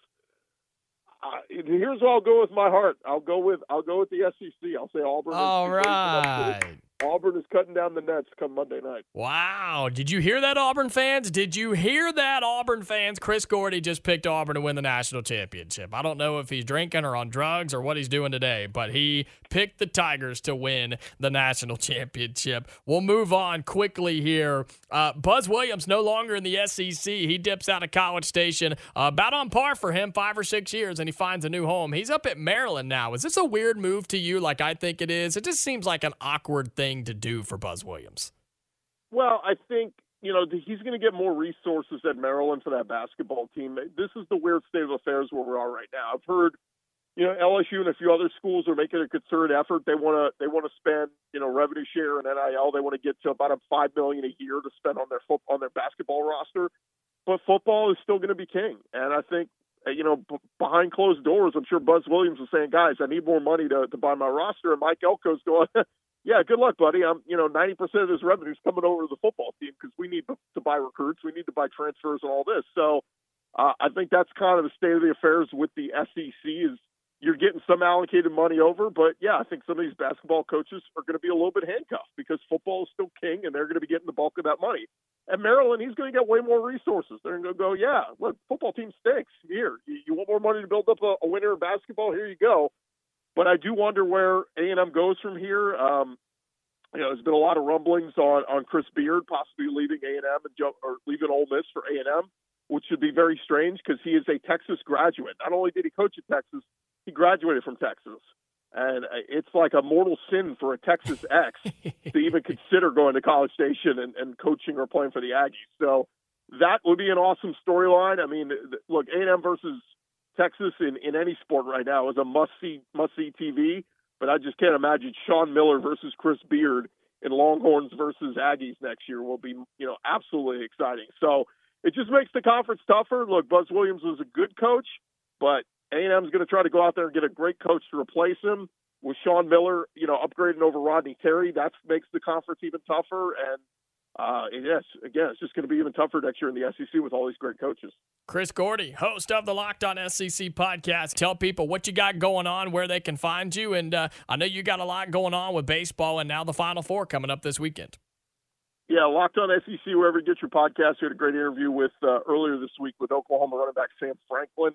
Uh, here's where I'll go with my heart. I'll go with I'll go with the S E C. I'll say Auburn. All is, right. Auburn is cutting down the nets come Monday night. Wow. Did you hear that, Auburn fans? Did you hear that, Auburn fans? Chris Gordy just picked Auburn to win the national championship. I don't know if he's drinking or on drugs or what he's doing today, but he picked the Tigers to win the national championship. We'll move on quickly here. Uh, Buzz Williams no longer in the S E C. He dips out of College Station. Uh, about on par for him, five or six years, and he finds a new home. He's up at Maryland now. Is this a weird move to you like I think it is? It just seems like an awkward thing to do for Buzz Williams. Well, I think, you know, he's going to get more resources at Maryland for that basketball team. This is the weird state of affairs where we are right now. I've heard, you know, L S U and a few other schools are making a concerted effort. They want to they want to spend, you know, revenue share and N I L. They want to get to about a five million dollars a year to spend on their foot, on their basketball roster. But football is still going to be king. And I think, you know, b- behind closed doors, I'm sure Buzz Williams was saying, guys, I need more money to, to buy my roster. And Mike Elko's going, yeah, good luck, buddy. I'm, you know, ninety percent of this revenue is coming over to the football team because we need to buy recruits. We need to buy transfers and all this. So uh, I think that's kind of the state of the affairs with the S E C is you're getting some allocated money over. But, yeah, I think some of these basketball coaches are going to be a little bit handcuffed because football is still king and they're going to be getting the bulk of that money. At Maryland, he's going to get way more resources. They're going to go, yeah, look, football team stinks. Here, you, you want more money to build up a, a winner in basketball? Here you go. But I do wonder where A and M goes from here. Um, you know, there's been a lot of rumblings on, on Chris Beard possibly leaving A and M and jump, or leaving Ole Miss for A and M, which should be very strange because he is a Texas graduate. Not only did he coach at Texas, he graduated from Texas. And it's like a mortal sin for a Texas ex to even consider going to College Station and, and coaching or playing for the Aggies. So that would be an awesome storyline. I mean, look, A and M versus Texas in, in any sport right now is a must-see must-see T V, but I just can't imagine Sean Miller versus Chris Beard in Longhorns versus Aggies next year will be, you know, absolutely exciting. So it just makes the conference tougher. Look, Buzz Williams was a good coach, but A and M is going to try to go out there and get a great coach to replace him. With Sean Miller, you know, upgrading over Rodney Terry, that makes the conference even tougher. And uh, yes, again, it's just going to be even tougher next year in the S E C with all these great coaches. Chris Gordy, host of the Locked On S E C podcast. Tell people what you got going on, where they can find you. And uh, I know you got a lot going on with baseball and now the Final Four coming up this weekend. Yeah, Locked On S E C, wherever you get your podcast. We had a great interview with uh, earlier this week with Oklahoma running back Sam Franklin.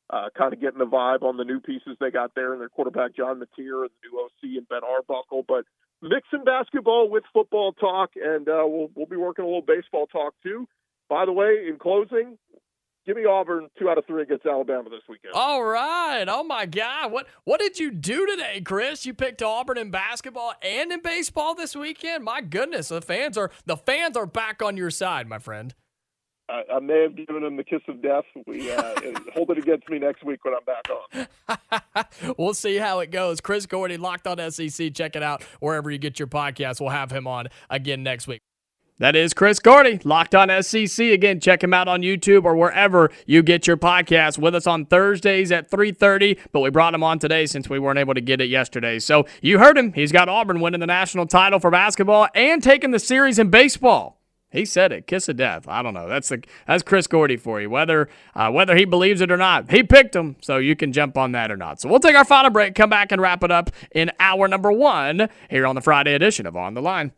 uh, kind of getting the vibe on the new pieces they got there and their quarterback, John Mateer, and the new O C and Ben Arbuckle. But mixing basketball with football talk, and uh, we'll, we'll be working a little baseball talk too. By the way, in closing, give me Auburn two out of three against Alabama this weekend. All right. Oh, my God. What what did you do today, Chris? You picked Auburn in basketball and in baseball this weekend? My goodness, the fans are the fans are back on your side, my friend. I, I may have given them the kiss of death. We uh, hold it against me next week when I'm back on. We'll see how it goes. Chris Gordy, Locked On S E C. Check it out wherever you get your podcast. We'll have him on again next week. That is Chris Gordy, Locked On S E C. Again, check him out on YouTube or wherever you get your podcast. With us on Thursdays at three thirty, but we brought him on today since we weren't able to get it yesterday. So you heard him. He's got Auburn winning the national title for basketball and taking the series in baseball. He said it. Kiss of death. I don't know. That's the that's Chris Gordy for you. Whether uh, whether he believes it or not, he picked him, so you can jump on that or not. So we'll take our final break, come back and wrap it up in hour number one here on the Friday edition of On the Line.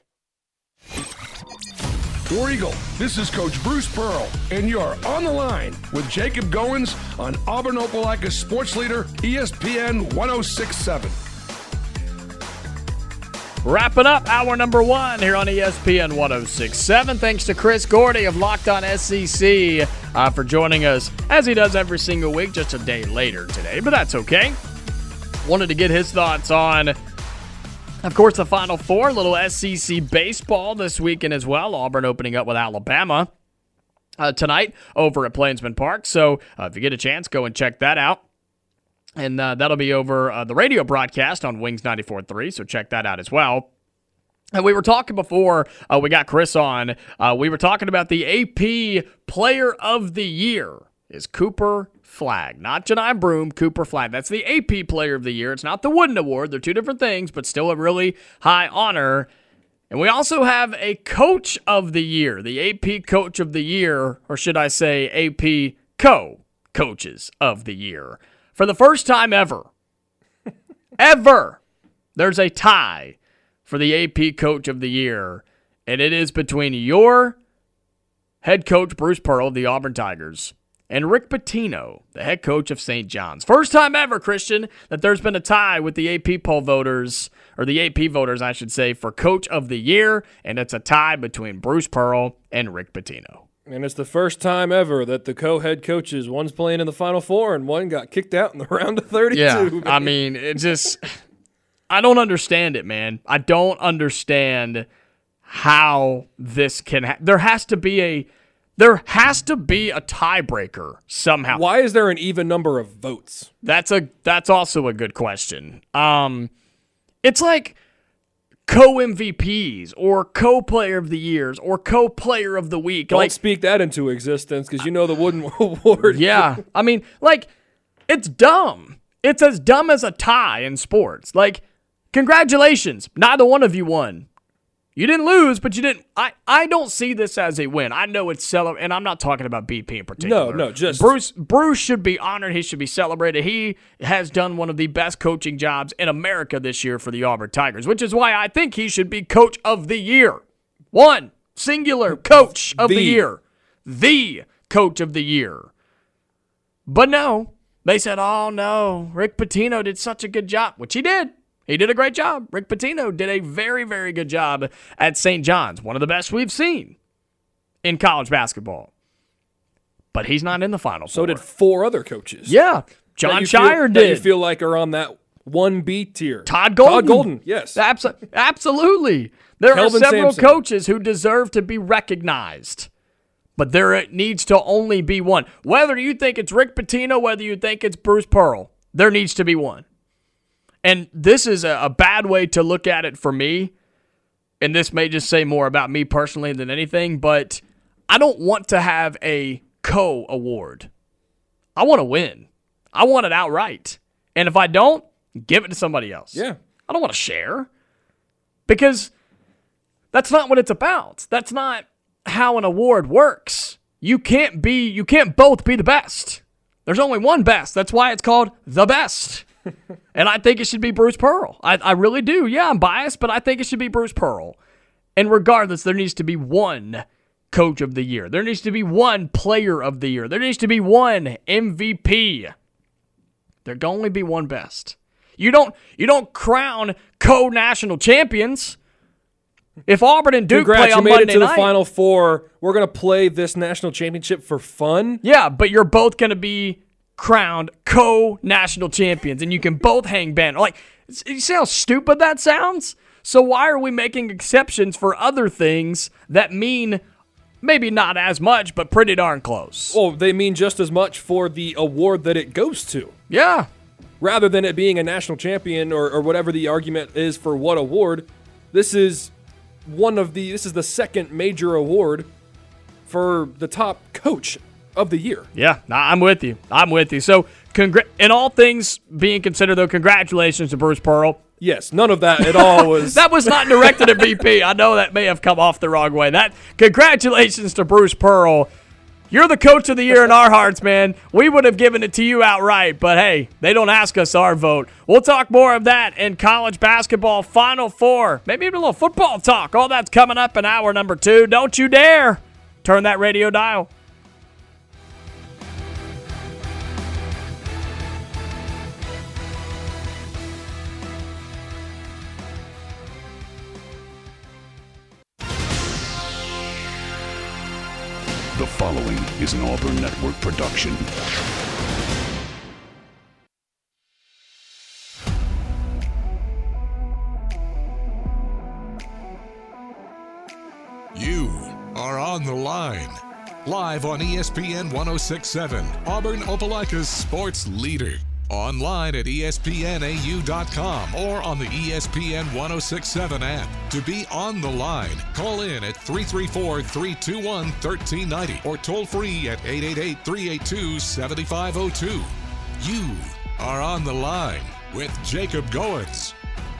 War Eagle, this is Coach Bruce Pearl, and you're on the line with Jacob Goins on Auburn Opelika Sports Leader, E S P N one oh six point seven. Wrapping up hour number one here on E S P N one oh six point seven. Thanks to Chris Gordy of Locked On S E C uh, for joining us, as he does every single week, just a day later today, but that's okay. Wanted to get his thoughts on, of course, the Final Four, a little S E C baseball this weekend as well. Auburn opening up with Alabama uh, tonight over at Plainsman Park. So uh, if you get a chance, go and check that out. And uh, that'll be over uh, the radio broadcast on Wings ninety-four point three, so check that out as well. And we were talking before uh, we got Chris on. Uh, we were talking about the A P Player of the Year is Cooper Flagg. Not Janai Broom, Cooper Flagg. That's the A P Player of the Year. It's not the Wooden Award. They're two different things, but still a really high honor. And we also have a Coach of the Year, the A P Coach of the Year, or should I say A P Co-Coaches of the Year. For the first time ever, ever, there's a tie for the A P Coach of the Year, and it is between your head coach, Bruce Pearl of the Auburn Tigers, and Rick Pitino, the head coach of Saint John's. First time ever, Christian, that there's been a tie with the A P poll voters, or the A P voters, I should say, for Coach of the Year, and it's a tie between Bruce Pearl and Rick Pitino. And it's the first time ever that the co-head coaches, one's playing in the Final Four and one got kicked out in the round of thirty-two. Yeah, man. I mean, it just, I don't understand it, man. I don't understand how this can happen. There has to be a, there has to be a tiebreaker somehow. Why is there an even number of votes? That's a, that's also a good question. Um, it's like co-M V Ps or co-player of the years or co-player of the week. Don't like, speak that into existence because you know the Wooden Award. Yeah. I mean, like, it's dumb. It's as dumb as a tie in sports. Like, congratulations. Neither one of you won. You didn't lose, but you didn't. I, I don't see this as a win. I know it's celebrated, and I'm not talking about B P in particular. No, no, just Bruce. Bruce should be honored. He should be celebrated. He has done one of the best coaching jobs in America this year for the Auburn Tigers, which is why I think he should be Coach of the Year. One singular Coach of the, the Year, the Coach of the Year. But no, they said, "Oh no, Rick Pitino did such a good job," which he did. He did a great job. Rick Pitino did a very, very good job at Saint John's. One of the best we've seen in college basketball. But he's not in the Final So Four. did four other coaches. Yeah. John Shire feel, did. That you feel like are on that one B tier. Todd Golden. Todd Golden, yes. Abs- absolutely. There Kelvin are several Sampson. coaches who deserve to be recognized. But there needs to only be one. Whether you think it's Rick Pitino, whether you think it's Bruce Pearl, there needs to be one. And this is a, a bad way to look at it for me, and this may just say more about me personally than anything, but I don't want to have a co-award. I want to win. I want it outright. And if I don't, give it to somebody else. Yeah. I don't want to share, because that's not what it's about. That's not how an award works. You can't be, you can't both be the best. There's only one best. That's why it's called the best. And I think it should be Bruce Pearl. I, I really do. Yeah, I'm biased, but I think it should be Bruce Pearl. And regardless, there needs to be one Coach of the Year. There needs to be one Player of the Year. There needs to be one M V P There can only be one best. You don't you don't crown co-national champions. If Auburn and Duke Congrats, play on you made Monday it to night, the Final Four. We're going to play this national championship for fun. Yeah, but you're both going to be crowned co-national champions, and you can both hang banner. Like, you see how stupid that sounds? So why are we making exceptions for other things that mean maybe not as much, but pretty darn close? Well, they mean just as much for the award that it goes to. Yeah. Rather than it being a national champion or, or whatever the argument is for what award, this is one of the this is the second major award for the top coach of the year. Yeah, I'm with you. I'm with you. So, congr- in all things being considered, though, congratulations to Bruce Pearl. Yes, none of that at all was... That was not directed at B P. I know that may have come off the wrong way. That congratulations to Bruce Pearl. You're the coach of the year in our hearts, man. We would have given it to you outright, but hey, they don't ask us our vote. We'll talk more of that in college basketball Final Four. Maybe even a little football talk. All that's coming up in hour number two. Don't you dare turn that radio dial. The following is an Auburn Network production. You are on the line. Live on E S P N one oh six point seven, Auburn Opelika's sports leader. Online at E S P N A U dot com or on the E S P N one oh six point seven app. To be on the line, call in at three three four, three two one, one three nine zero or toll free at eight eight eight, three eight two, seven five zero two. You are on the line with Jacob Goins.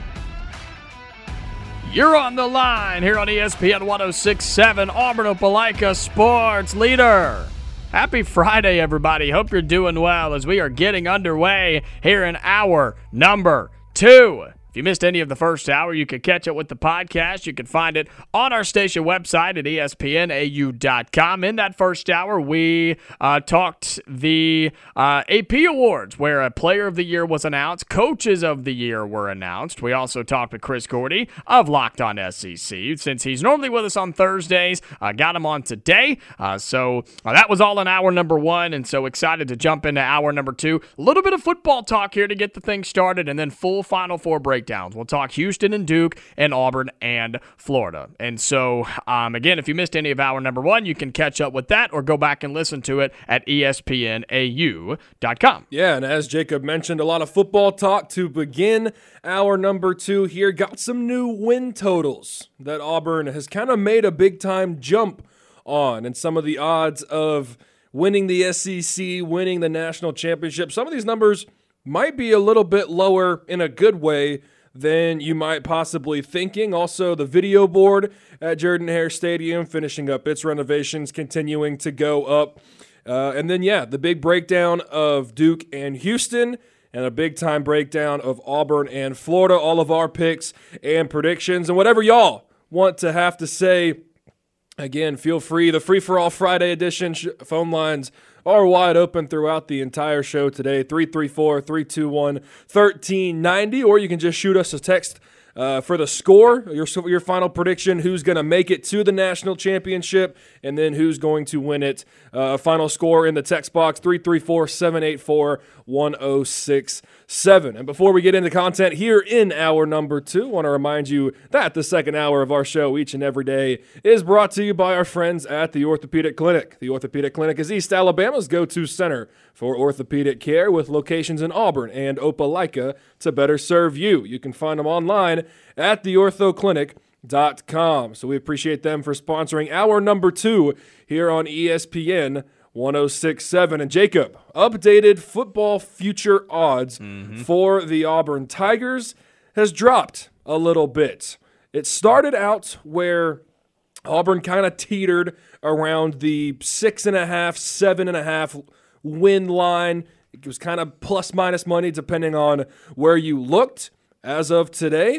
You're on the line here on E S P N one oh six point seven, Auburn Opelika sports leader. Happy Friday, everybody. Hope you're doing well as we are getting underway here in hour number two. If you missed any of the first hour, you could catch it with the podcast. You can find it on our station website at E S P N A U dot com. In that first hour, we uh, talked the uh, A P Awards, where a Player of the Year was announced. Coaches of the Year were announced. We also talked with Chris Gordy of Locked On S E C. Since he's normally with us on Thursdays, uh, got him on today. Uh, so uh, that was all in hour number one, and so excited to jump into hour number two. A little bit of football talk here to get the thing started, and then full Final Four break. Breakdowns. We'll talk Houston and Duke and Auburn and Florida. And so, um, again, if you missed any of hour number one, you can catch up with that or go back and listen to it at E S P N A U dot com. Yeah, and as Jacob mentioned, a lot of football talk to begin hour number two here. Got some new win totals that Auburn has kind of made a big-time jump on, and some of the odds of winning the S E C, winning the national championship. Some of these numbers might be a little bit lower in a good way than you might possibly thinking. Also, the video board at Jordan-Hare Stadium finishing up its renovations, continuing to go up. Uh, and then, yeah, the big breakdown of Duke and Houston and a big-time breakdown of Auburn and Florida, all of our picks and predictions. And whatever y'all want to have to say, again, feel free. The Free-for-All Friday edition phone lines are wide open throughout the entire show today. three three four, three two one, one three nine zero, or you can just shoot us a text uh, for the score, your, your final prediction, who's going to make it to the national championship, and then who's going to win it. Uh, final score in the text box, three three four, seven eight four, one oh six seven. And before we get into content here in hour number two, I want to remind you that the second hour of our show each and every day is brought to you by our friends at the Orthopedic Clinic. The Orthopedic Clinic is East Alabama's go-to center for orthopedic care, with locations in Auburn and Opelika to better serve you. You can find them online at the ortho clinic dot com. So we appreciate them for sponsoring hour number two here on E S P N one oh six point seven. And Jacob, updated football future odds mm-hmm. for the Auburn Tigers has dropped a little bit. It started out where Auburn kind of teetered around the six and a half, seven and a half win line. It was kind of plus minus money depending on where you looked. As of today,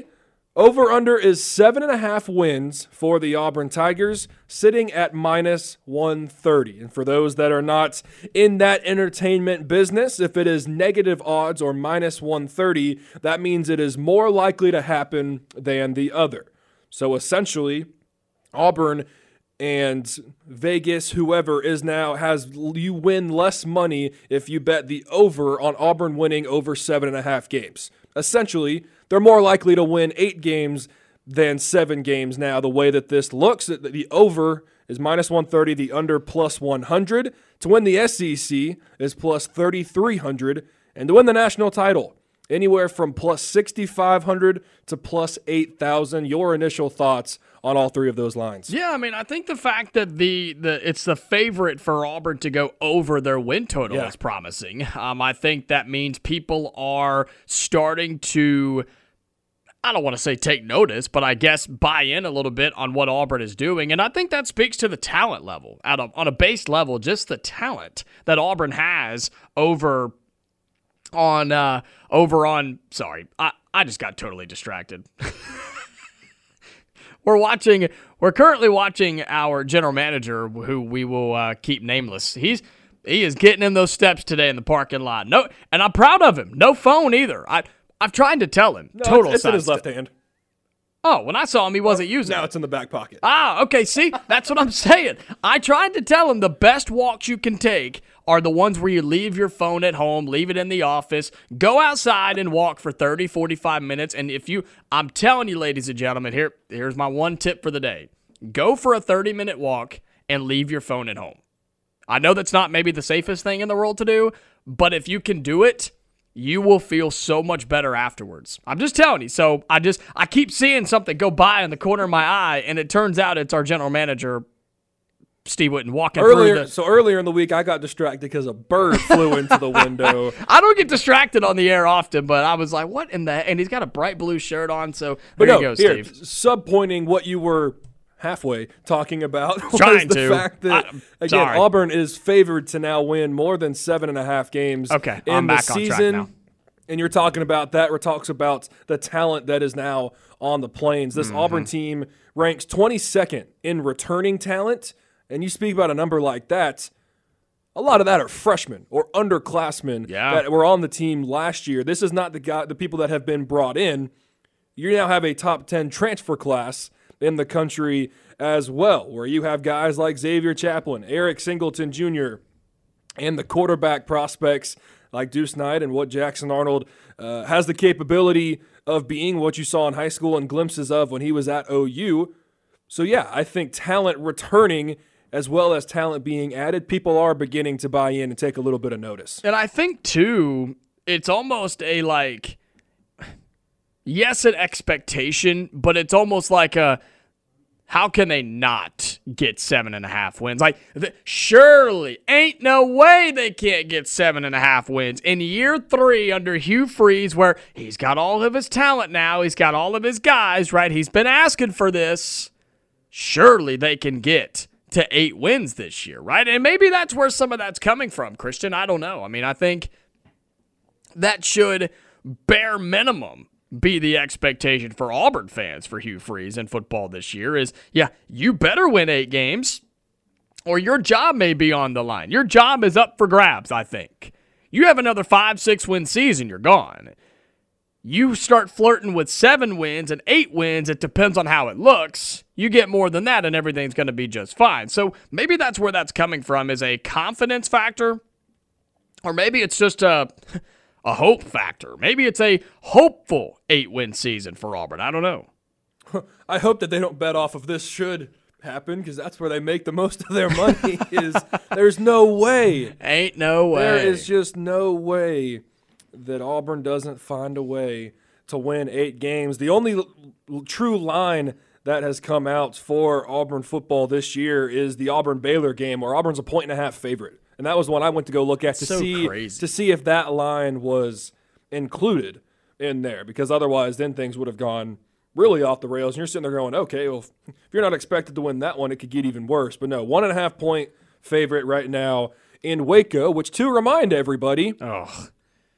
Over-under is seven and a half wins for the Auburn Tigers, sitting at minus one thirty. And for those that are not in that entertainment business, if it is negative odds or minus one thirty, that means it is more likely to happen than the other. So essentially, Auburn and Vegas, whoever is now, has you win less money if you bet the over on Auburn winning over seven and a half games. Essentially, they're more likely to win eight games than seven games now, the way that this looks. The over is minus one thirty, the under plus one hundred. To win the S E C is plus thirty-three hundred. And to win the national title, anywhere from plus sixty-five hundred to plus eight thousand. Your initial thoughts on all three of those lines? Yeah, I mean, I think the fact that the, the it's the favorite for Auburn to go over their win total yeah. is promising. Um, I think that means people are starting to, I don't want to say take notice, but I guess buy in a little bit on what Auburn is doing. And I think that speaks to the talent level. At a, on a base level, just the talent that Auburn has over on, uh, over on, sorry, I, I just got totally distracted. We're watching, we're currently watching our general manager, who we will uh, keep nameless. He's He is getting in those steps today in the parking lot. No, and I'm proud of him. No phone either. I, I've tried to tell him. No, Total it's, it's in his sidestep. left hand. Oh, when I saw him, he wasn't using Now it. it's in the back pocket. Ah, okay, see? That's what I'm saying. I tried to tell him the best walks you can take are the ones where you leave your phone at home, leave it in the office, go outside and walk for thirty, forty-five minutes. And if you, I'm telling you, ladies and gentlemen, here, here's my one tip for the day. Go for a thirty-minute walk and leave your phone at home. I know that's not maybe the safest thing in the world to do, but if you can do it, you will feel so much better afterwards. I'm just telling you. So I just, I keep seeing something go by in the corner of my eye, and it turns out it's our general manager, Steve Witten, walking earlier, through the... So earlier in the week, I got distracted because a bird flew into the window. I don't get distracted on the air often, but I was like, what in the... And he's got a bright blue shirt on, so But there no, you go, here, Steve. sub-pointing what you were halfway talking about was Trying the to. fact that, I- again, sorry. Auburn is favored to now win more than seven and a half games Okay, in I'm the back on track season. now. And you're talking about that, or talks about the talent that is now on the Plains. This Mm-hmm. Auburn team ranks twenty-second in returning talent, and you speak about a number like that, a lot of that are freshmen or underclassmen Yeah. that were on the team last year. This is not the guy, the people that have been brought in. You now have a top ten transfer class in the country as well, where you have guys like Xavier Chaplin, Eric Singleton Junior, and the quarterback prospects like Deuce Knight and what Jackson Arnold uh, has the capability of being, what you saw in high school and glimpses of when he was at O U. So, yeah, I think talent returning as well as talent being added, people are beginning to buy in and take a little bit of notice. And I think, too, it's almost a, like, yes, an expectation, but it's almost like a, how can they not get seven and a half wins? Like, the, surely, ain't no way they can't get seven and a half wins. In year three under Hugh Freeze, where he's got all of his talent now, he's got all of his guys, right? He's been asking for this. Surely they can get to eight wins this year, right? And maybe that's where some of that's coming from, Christian. I don't know. I mean, I think that should, bare minimum, be the expectation for Auburn fans for Hugh Freeze in football this year is, yeah, you better win eight games or your job may be on the line. Your job is up for grabs, I think. You have another five, six win season, you're gone. You start flirting with seven wins and eight wins, it depends on how it looks. You get more than that and everything's going to be just fine. So maybe that's where that's coming from, is a confidence factor, or maybe it's just a... a hope factor. Maybe it's a hopeful eight-win season for Auburn. I don't know. I hope that they don't bet off of this should happen, because that's where they make the most of their money. Is there's no way. Ain't no way. There is just no way that Auburn doesn't find a way to win eight games. The only l- l- true line that has come out for Auburn football this year is the Auburn-Baylor game, where Auburn's a point and a half favorite. And that was one I went to go look at to so see crazy. to see if that line was included in there, because otherwise then things would have gone really off the rails. And you're sitting there going, okay, well, if you're not expected to win that one, it could get even worse. But no, one and a half point favorite right now in Waco, which, to remind everybody, Oh,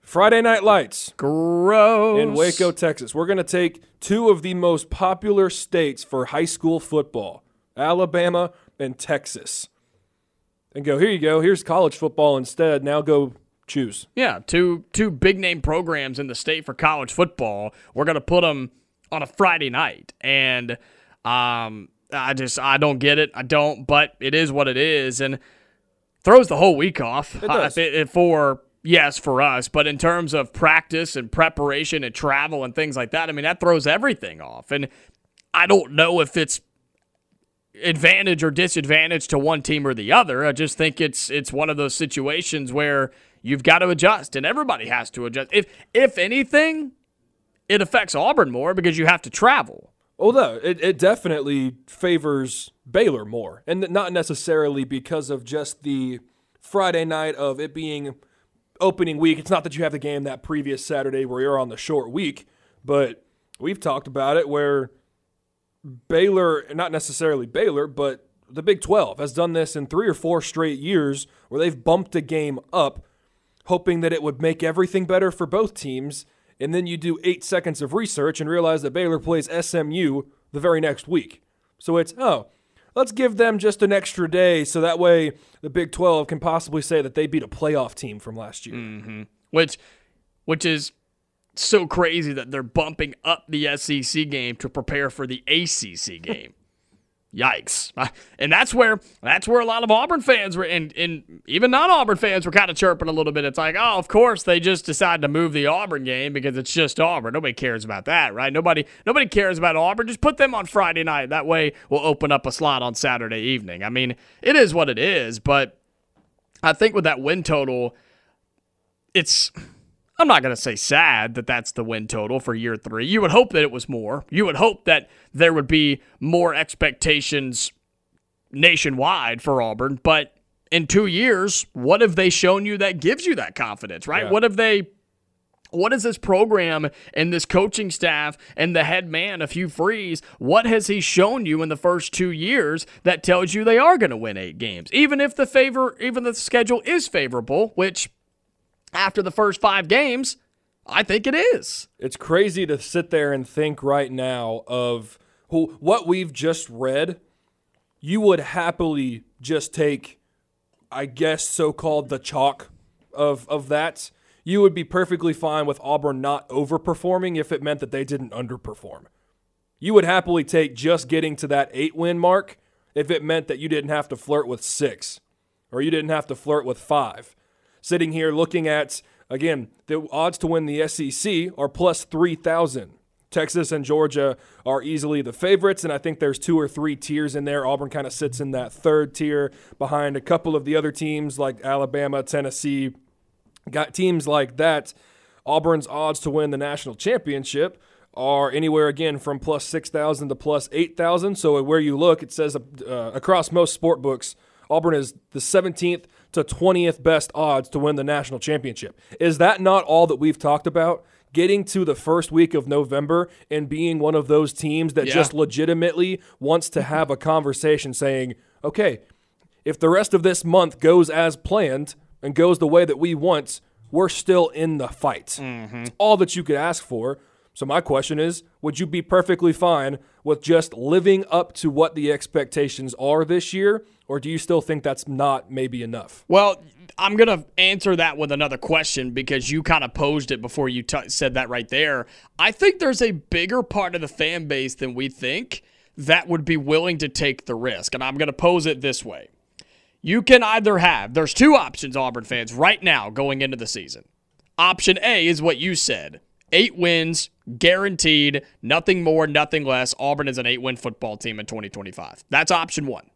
Friday Night Lights. Gross. In Waco, Texas. We're going to take two of the most popular states for high school football, Alabama and Texas, and go, here you go, here's college football instead. Now go choose. Yeah, two two big-name programs in the state for college football. We're going to put them on a Friday night, and um, I just, I don't get it. I don't, but it is what it is, and throws the whole week off. It does. I, it, for Yes, for us, but in terms of practice and preparation and travel and things like that, I mean, that throws everything off. And I don't know if it's advantage or disadvantage to one team or the other. I just think it's it's one of those situations where you've got to adjust, and everybody has to adjust. If if anything, it affects Auburn more because you have to travel. Although it, it definitely favors Baylor more, and not necessarily because of just the Friday night of it being opening week. It's not that you have the game that previous Saturday where you're on the short week, but we've talked about it where Baylor, not necessarily Baylor, but the Big twelve has done this in three or four straight years where they've bumped a game up, hoping that it would make everything better for both teams, and then you do eight seconds of research and realize that Baylor plays S M U the very next week. So it's, oh, let's give them just an extra day so that way the Big twelve can possibly say that they beat a playoff team from last year. Mm-hmm. Which, which is so crazy that they're bumping up the S E C game to prepare for the A C C game. Yikes. And that's where that's where a lot of Auburn fans were, and, and even non-Auburn fans were kind of chirping a little bit. It's like, oh, of course they just decided to move the Auburn game because it's just Auburn. Nobody cares about that, right? Nobody nobody cares about Auburn. Just put them on Friday night. That way we'll open up a slot on Saturday evening. I mean, it is what it is, but I think with that win total, it's – I'm not going to say sad that that's the win total for year three. You would hope that it was more. You would hope that there would be more expectations nationwide for Auburn. But in two years, what have they shown you that gives you that confidence, right? Yeah. What have they – what is this program and this coaching staff and the head man, Hugh Freeze, what has he shown you in the first two years that tells you they are going to win eight games? Even if the favor, even the schedule is favorable, which – after the first five games, I think it is. It's crazy to sit there and think right now of who, what we've just read. You would happily just take, I guess, so-called the chalk of, of that. You would be perfectly fine with Auburn not overperforming if it meant that they didn't underperform. You would happily take just getting to that eight-win mark if it meant that you didn't have to flirt with six or you didn't have to flirt with five. Sitting here looking at, again, the odds to win the S E C are plus three thousand. Texas and Georgia are easily the favorites, and I think there's two or three tiers in there. Auburn kind of sits in that third tier behind a couple of the other teams like Alabama, Tennessee. Got teams like that. Auburn's odds to win the national championship are anywhere, again, from plus six thousand to plus eight thousand. So where you look, it says uh, across most sport books, Auburn is the seventeenth to twentieth best odds to win the national championship. Is that not all that we've talked about? Getting to the first week of November and being one of those teams that yeah. just legitimately wants to have a conversation saying, okay, if the rest of this month goes as planned and goes the way that we want, we're still in the fight. Mm-hmm. It's all that you could ask for. So my question is, would you be perfectly fine with just living up to what the expectations are this year, or do you still think that's not maybe enough? Well, I'm going to answer that with another question because you kind of posed it before you t- said that right there. I think there's a bigger part of the fan base than we think that would be willing to take the risk, and I'm going to pose it this way. You can either have, there's two options, Auburn fans, right now going into the season. Option A is what you said. Eight wins, guaranteed, nothing more, nothing less. Auburn is an eight-win football team in twenty twenty-five. That's option one.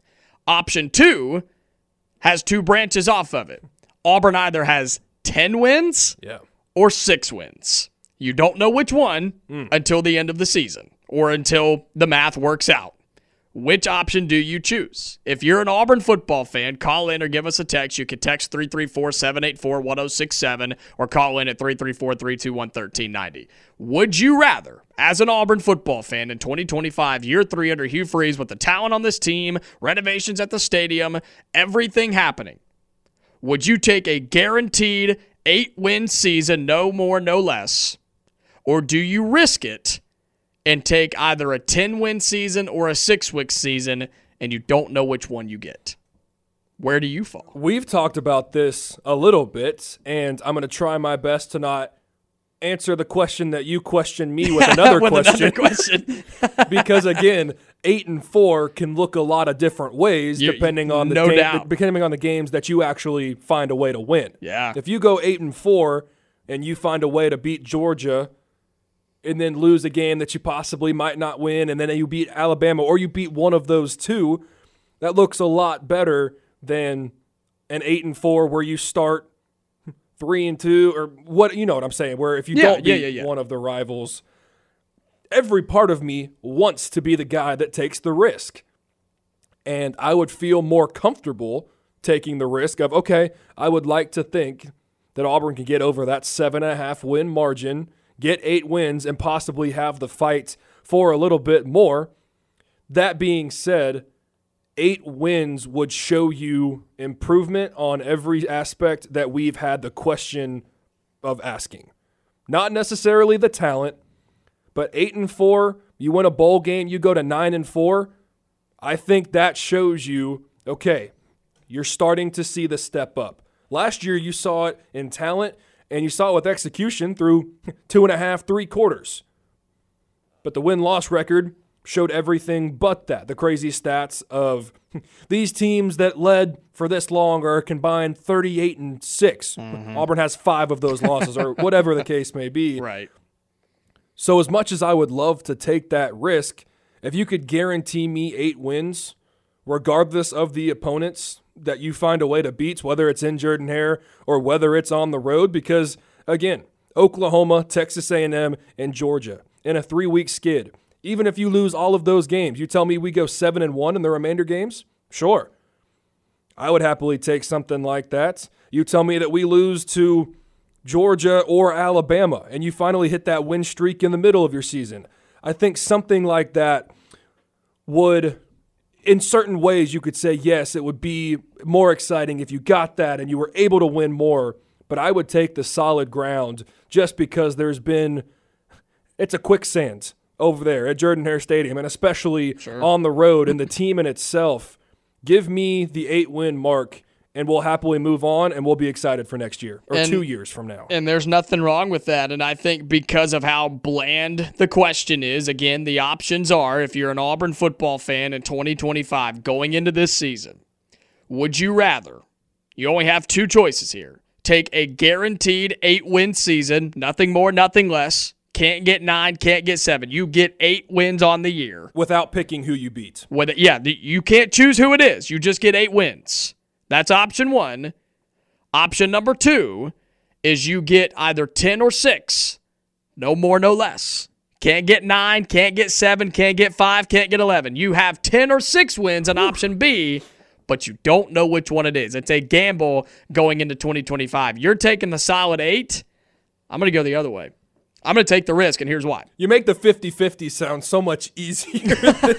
Option two has two branches off of it. Auburn either has ten wins yeah. or six wins. You don't know which one mm. until the end of the season or until the math works out. Which option do you choose? If you're an Auburn football fan, call in or give us a text. You can text three three four, seven eight four, one oh six seven or call in at three three four, three two one, one three nine zero. Would you rather, as an Auburn football fan in twenty twenty-five, year three under Hugh Freeze, with the talent on this team, renovations at the stadium, everything happening, would you take a guaranteed eight-win season, no more, no less? Or do you risk it and take either a ten-win season or a six-win season, and you don't know which one you get? Where do you fall? We've talked about this a little bit, and I'm going to try my best to not answer the question that you questioned me with another with question. Another question. Because, again, eight and four can look a lot of different ways You- depending on the no game, doubt. depending on the games that you actually find a way to win. Yeah. If you go eight and four and you find a way to beat Georgia and then lose a game that you possibly might not win, and then you beat Alabama or you beat one of those two, that looks a lot better than an eight and four where you start three and two, or what, you know what I'm saying, where if you Yeah, don't yeah, beat yeah, yeah. one of the rivals, every part of me wants to be the guy that takes the risk. And I would feel more comfortable taking the risk of, okay, I would like to think that Auburn can get over that seven and a half win margin, get eight wins, and possibly have the fight for a little bit more. That being said, eight wins would show you improvement on every aspect that we've had the question of asking. Not necessarily the talent, but eight and four, you win a bowl game, you go to nine and four. I think that shows you, okay, you're starting to see the step up. Last year you saw it in talent, and you saw it with execution through two and a half, three quarters. But the win-loss record showed everything but that. The crazy stats of these teams that led for this long are combined thirty-eight and six. Mm-hmm. Auburn has five of those losses, or whatever the case may be. Right. So as much as I would love to take that risk, if you could guarantee me eight wins, regardless of the opponents that you find a way to beat, whether it's in Jordan-Hare or whether it's on the road, because, again, Oklahoma, Texas A and M, and Georgia in a three-week skid. Even if you lose all of those games, you tell me we go seven and one in the remainder games? Sure. I would happily take something like that. You tell me that we lose to Georgia or Alabama, and you finally hit that win streak in the middle of your season. I think something like that would, in certain ways, you could say, yes, it would be more exciting if you got that and you were able to win more. But I would take the solid ground just because there's been, it's a quicksand over there at Jordan-Hare Stadium, and especially sure. on the road, and the team in itself. Give me the eight-win mark, and we'll happily move on, and we'll be excited for next year, or and, two years from now. And there's nothing wrong with that, and I think because of how bland the question is, again, the options are, if you're an Auburn football fan in twenty twenty-five going into this season, would you rather, you only have two choices here, take a guaranteed eight-win season, nothing more, nothing less, can't get nine, can't get seven. You get eight wins on the year. Without picking who you beat. With it, yeah, you can't choose who it is. You just get eight wins. That's option one. Option number two is you get either ten or six. No more, no less. Can't get nine, can't get seven, can't get five, can't get eleven. You have ten or six wins on option B, but you don't know which one it is. It's a gamble going into twenty twenty-five. You're taking the solid eight. I'm going to go the other way. I'm going to take the risk, and here's why. You make the fifty-fifty sound so much easier.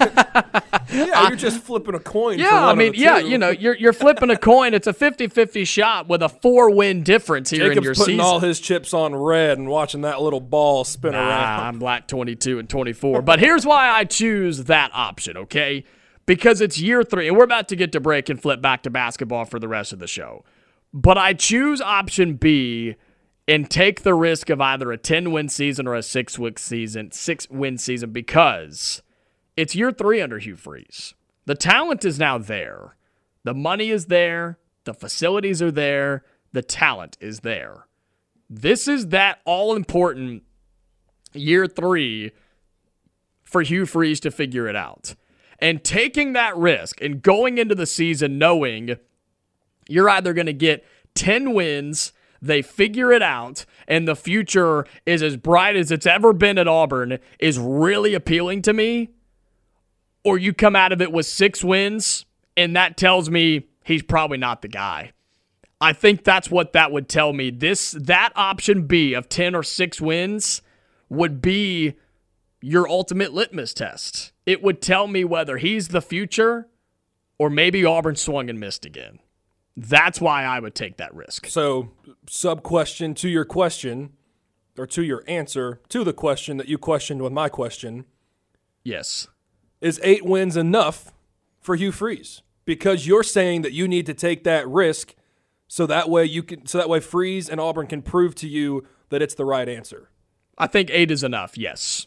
yeah, you're just flipping a coin. Yeah, for one I mean, of the yeah, two. you know, you're you're flipping a coin. It's a fifty-fifty shot with a four-win difference here Jacob's in your putting season. all his chips on red and watching that little ball spin nah, around. I'm black twenty-two and twenty-four. But here's why I choose that option, okay? Because it's year three, and we're about to get to break and flip back to basketball for the rest of the show. But I choose option B and take the risk of either a ten-win season or a six-win season, six-win season, because it's year three under Hugh Freeze. The talent is now there. The money is there. The facilities are there. The talent is there. This is that all-important year three for Hugh Freeze to figure it out. And taking that risk and going into the season knowing you're either going to get ten wins, they figure it out, and the future is as bright as it's ever been at Auburn is really appealing to me, or you come out of it with six wins, and that tells me he's probably not the guy. I think that's what that would tell me. This that option B of ten or six wins would be your ultimate litmus test. It would tell me whether he's the future or maybe Auburn swung and missed again. That's why I would take that risk. So, sub-question to your question, or to your answer to the question that you questioned with my question. Yes. Is eight wins enough for Hugh Freeze? Because you're saying that you need to take that risk so that way you can, so that way Freeze and Auburn can prove to you that it's the right answer. I think eight is enough, yes.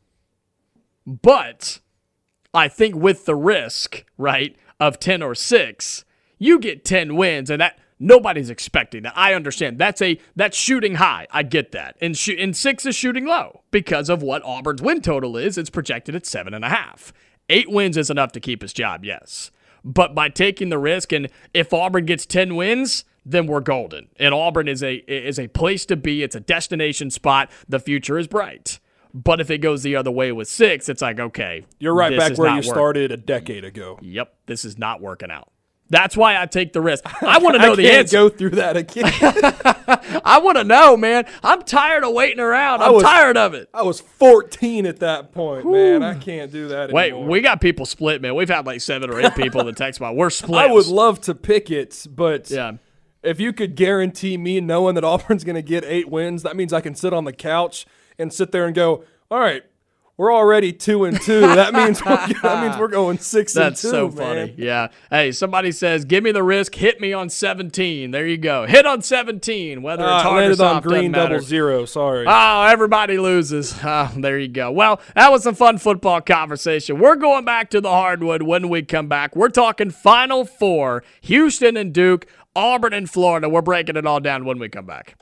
But I think with the risk, right, of ten or six, you get ten wins, and that nobody's expecting that. I understand. That's a that's shooting high. I get that. And, sh- and six is shooting low because of what Auburn's win total is. It's projected at seven and a half. Eight wins is enough to keep his job, yes. But by taking the risk, and if Auburn gets ten wins, then we're golden. And Auburn is a is a place to be. It's a destination spot. The future is bright. But if it goes the other way with six, it's like, okay. You're right back where you work- started a decade ago. Yep, this is not working out. That's why I take the risk. I want to know I the can't answer. go through that again. I want to know, man. I'm tired of waiting around. I'm was- tired of it. I was fourteen at that point, man. I can't do that Wait, anymore. we got people split, man. We've had like seven or eight people that text about we're split. I would love to pick it, but Yeah. if you could guarantee me knowing that Auburn's going to get eight wins, that means I can sit on the couch and sit there and go, all right, we're already two and two. That means we're, that means we're going six That's and two. so man. funny. Yeah. Hey, somebody says, give me the risk. Hit me on seventeen. There you go. Hit on seventeen. Whether it's Uh, hard or landed on soft, green doesn't double matter. zero. Sorry. Oh, everybody loses. Oh, there you go. Well, that was some fun football conversation. We're going back to the hardwood when we come back. We're talking Final Four, Houston and Duke, Auburn and Florida. We're breaking it all down when we come back.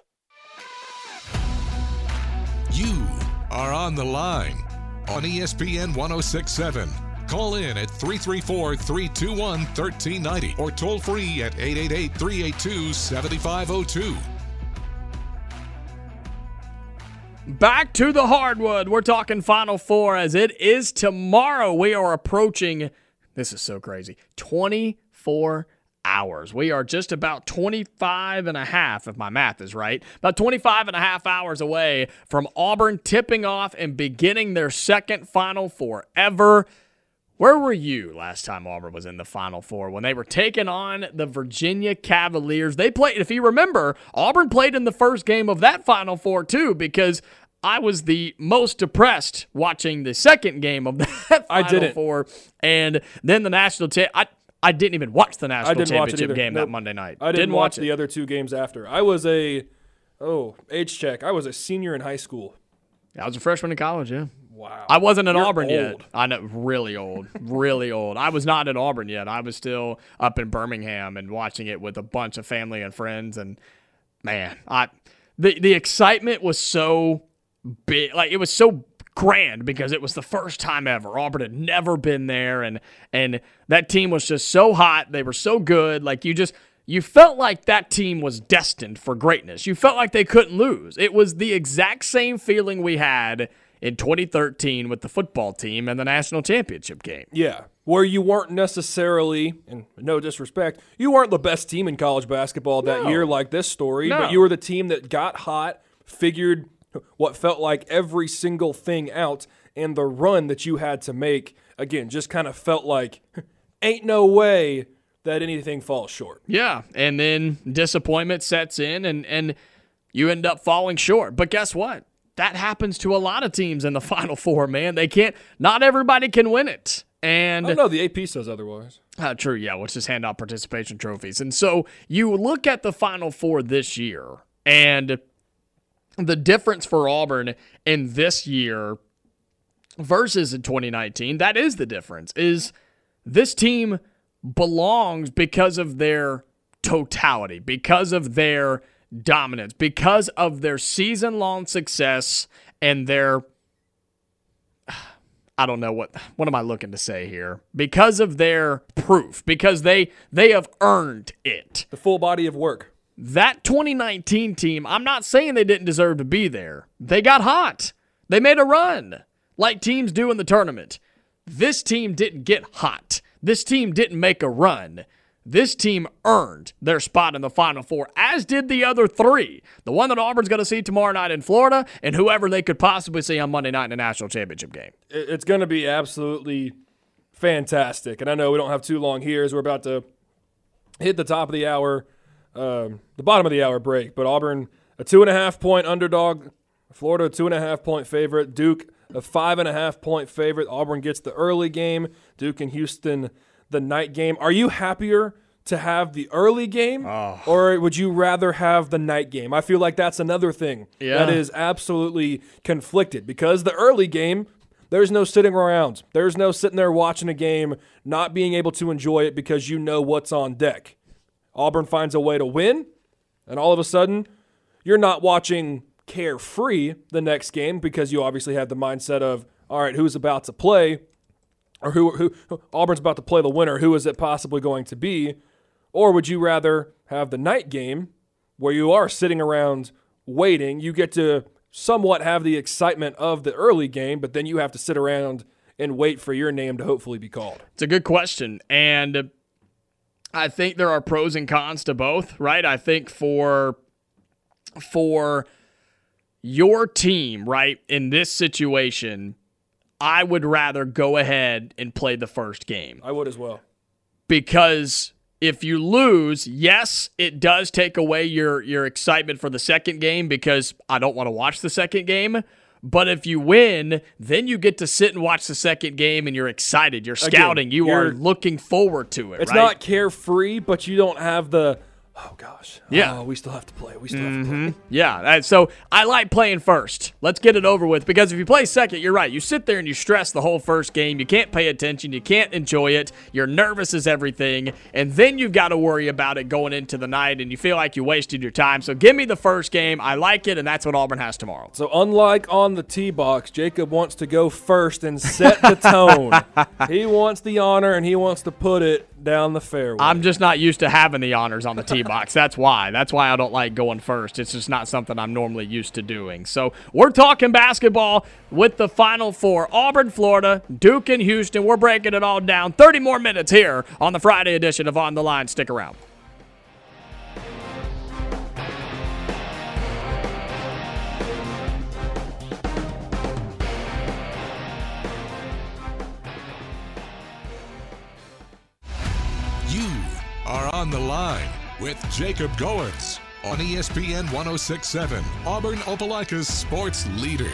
You are on the line on E S P N one oh six point seven. Call in at three three four, three two one, one three nine zero or toll free at eight eight eight, three eight two, seven five zero two. Back to the hardwood. We're talking Final Four as it is tomorrow. We are approaching, this is so crazy, twenty-four hours. We are just about twenty-five and a half, if my math is right, about twenty-five and a half hours away from Auburn tipping off and beginning their second Final Four ever. Where were you last time Auburn was in the Final Four? When they were taking on the Virginia Cavaliers. They played, if you remember, Auburn played in the first game of that Final Four too, because I was the most depressed watching the second game of that Final I didn't. Four. And then the national cha- I I didn't even watch the I national didn't watch it championship either. game Nope. that Monday night. I didn't, watch watch the it. other two games after. I was a, oh, age check. I was a senior in high school. I was a freshman in college, yeah. Wow. I wasn't in You're Auburn yet. old. I know, really old, really old. I was not in Auburn yet. I was still up in Birmingham and watching it with a bunch of family and friends. And man, I the the excitement was so big, like it was so grand because it was the first time ever. Auburn had never been there, and and that team was just so hot. They were so good. Like you just. You felt like that team was destined for greatness. You felt like they couldn't lose. It was the exact same feeling we had in twenty thirteen with the football team and the national championship game. Yeah, where you weren't necessarily, and no disrespect, you weren't the best team in college basketball that No. year like this story, No. but you were the team that got hot, figured what felt like every single thing out, and the run that you had to make, again, just kind of felt like, ain't no way that anything falls short. Yeah, and then disappointment sets in, and, and you end up falling short. But guess what? That happens to a lot of teams in the Final Four, man. They can't – not everybody can win it. And Oh, no, the A P says otherwise. Uh, true, yeah. Let's just hand out participation trophies. And so you look at the Final Four this year, and the difference for Auburn in this year versus in twenty nineteen, that is the difference, is this team belongs because of their totality, because of their dominance, because of their season-long success and their I don't know what what am I looking to say here? Because of their proof, because they they have earned it. The full body of work. That twenty nineteen team, I'm not saying they didn't deserve to be there. They got hot. They made a run like teams do in the tournament. This team didn't get hot. This team didn't make a run. This team earned their spot in the Final Four, as did the other three. The one that Auburn's going to see tomorrow night in Florida, and whoever they could possibly see on Monday night in the national championship game. It's going to be absolutely fantastic. And I know we don't have too long here as we're about to hit the top of the hour, um, the bottom of the hour break. But Auburn, a two and a half point underdog. Florida, a two and a half point favorite. Duke, a five and a half point favorite. Auburn gets the early game. Duke and Houston, the night game. Are you happier to have the early game, oh. or would you rather have the night game? I feel like that's another thing yeah. that is absolutely conflicted, because the early game, there's no sitting around. There's no sitting there watching a game, not being able to enjoy it because you know what's on deck. Auburn finds a way to win, and all of a sudden, you're not watching carefree the next game because you obviously have the mindset of, all right, who's about to play, or who, who Auburn's about to play the winner. Who is it possibly going to be? Or would you rather have the night game where you are sitting around waiting? You get to somewhat have the excitement of the early game, but then you have to sit around and wait for your name to hopefully be called. It's a good question, and I think there are pros and cons to both, right? I think for for your team, right, in this situation, I would rather go ahead and play the first game. I would as well. Because if you lose, yes, it does take away your, your excitement for the second game because I don't want to watch the second game. But if you win, then you get to sit and watch the second game and you're excited. You're scouting. Again, you you're, are looking forward to it, It's right? not carefree, but you don't have the, oh, gosh. Yeah. Oh, we still have to play. We still mm-hmm. have to play. Yeah. So I like playing first. Let's get it over with, because if you play second, you're right. You sit there and you stress the whole first game. You can't pay attention. You can't enjoy it. You're nervous as everything. And then you've got to worry about it going into the night, and you feel like you wasted your time. So give me the first game. I like it, and that's what Auburn has tomorrow. So unlike on the tee box, Jacob wants to go first and set the tone. He wants the honor, and he wants to put it down the fairway. I'm just not used to having the honors on the tee box. That's why. That's why I don't like going first. It's just not something I'm normally used to doing. So we're talking basketball with the Final Four. Auburn, Florida, Duke, and Houston. We're breaking it all down. thirty more minutes here on the Friday edition of On the Line. Stick around. You are On the Line with Jacob Goins on E S P N one oh six point seven, Auburn Opelika's sports leader.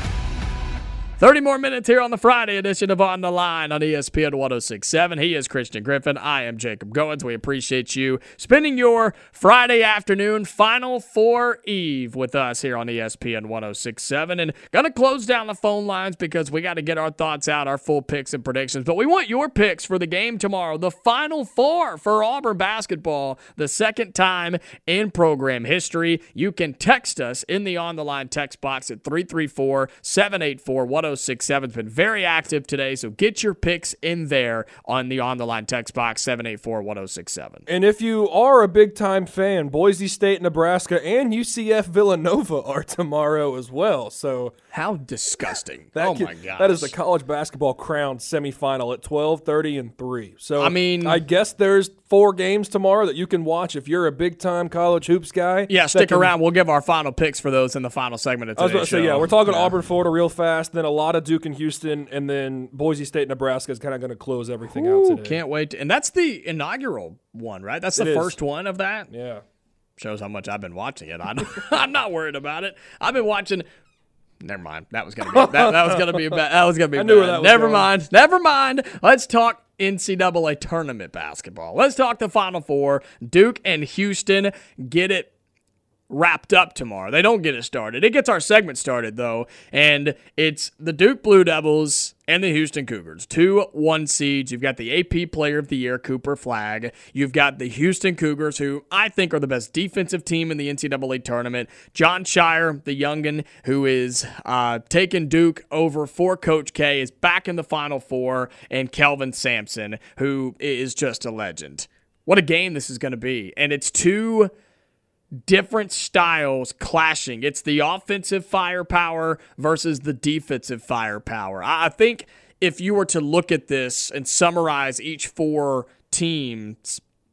thirty more minutes here on the Friday edition of On the Line on E S P N one oh six point seven. He is Christian Griffin. I am Jacob Goins. We appreciate you spending your Friday afternoon Final Four Eve with us here on E S P N one oh six point seven. And going to close down the phone lines because we got to get our thoughts out, our full picks and predictions. But we want your picks for the game tomorrow, the Final Four for Auburn basketball, the second time in program history. You can text us in the On the Line text box at three three four, seven eight four, one oh six seven. It's been very active today, so get your picks in there on the On the Line text box, seven eight four, one oh six seven. And if you are a big-time fan, Boise State, Nebraska, and U C F Villanova are tomorrow as well. So how disgusting. That oh, can, my gosh. That is the college basketball crown semifinal at twelve, thirty, and three. So I mean, I guess there's four games tomorrow that you can watch if you're a big-time college hoops guy. Yeah, stick can, around. We'll give our final picks for those in the final segment of today's I was about to show. say, yeah, we're talking yeah. Auburn, Florida real fast, then a lot of Duke and Houston, and then Boise State, Nebraska is kind of going to close everything Ooh, out today. Can't wait. To, and that's the inaugural one, right? That's the it first is. one of that? Yeah. Shows how much I've been watching it. I'm, I'm not worried about it. I've been watching. Never mind. That was gonna be that, that was gonna be a bad. That was gonna be. I bad. knew where that was Never going. mind. Never mind. Let's talk N C double A tournament basketball. Let's talk the Final Four. Duke and Houston get it wrapped up tomorrow. They don't get it started. It gets our segment started, though, and it's the Duke Blue Devils and the Houston Cougars. Two one seeds. You've got the A P Player of the Year, Cooper Flagg. You've got the Houston Cougars, who I think are the best defensive team in the N C double A tournament. John Shire, the youngin, who is uh, taking Duke over for Coach K, is back in the Final Four, and Kelvin Sampson, who is just a legend. What a game this is going to be. And it's two different styles clashing. It's the offensive firepower versus the defensive firepower. I think if you were to look at this and summarize each four teams,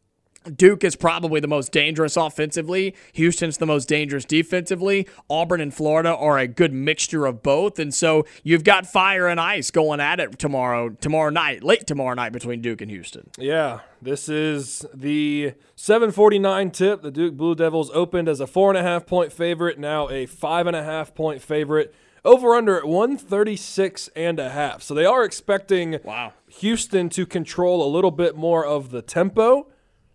Duke is probably the most dangerous offensively. Houston's the most dangerous defensively. Auburn and Florida are a good mixture of both. And so you've got fire and ice going at it tomorrow, tomorrow night, late tomorrow night between Duke and Houston. Yeah, this is the seven forty-nine tip. The Duke Blue Devils opened as a four and a half point favorite, now a five and a half point favorite. Over under at one thirty-six and a half. So they are expecting wow. Houston to control a little bit more of the tempo.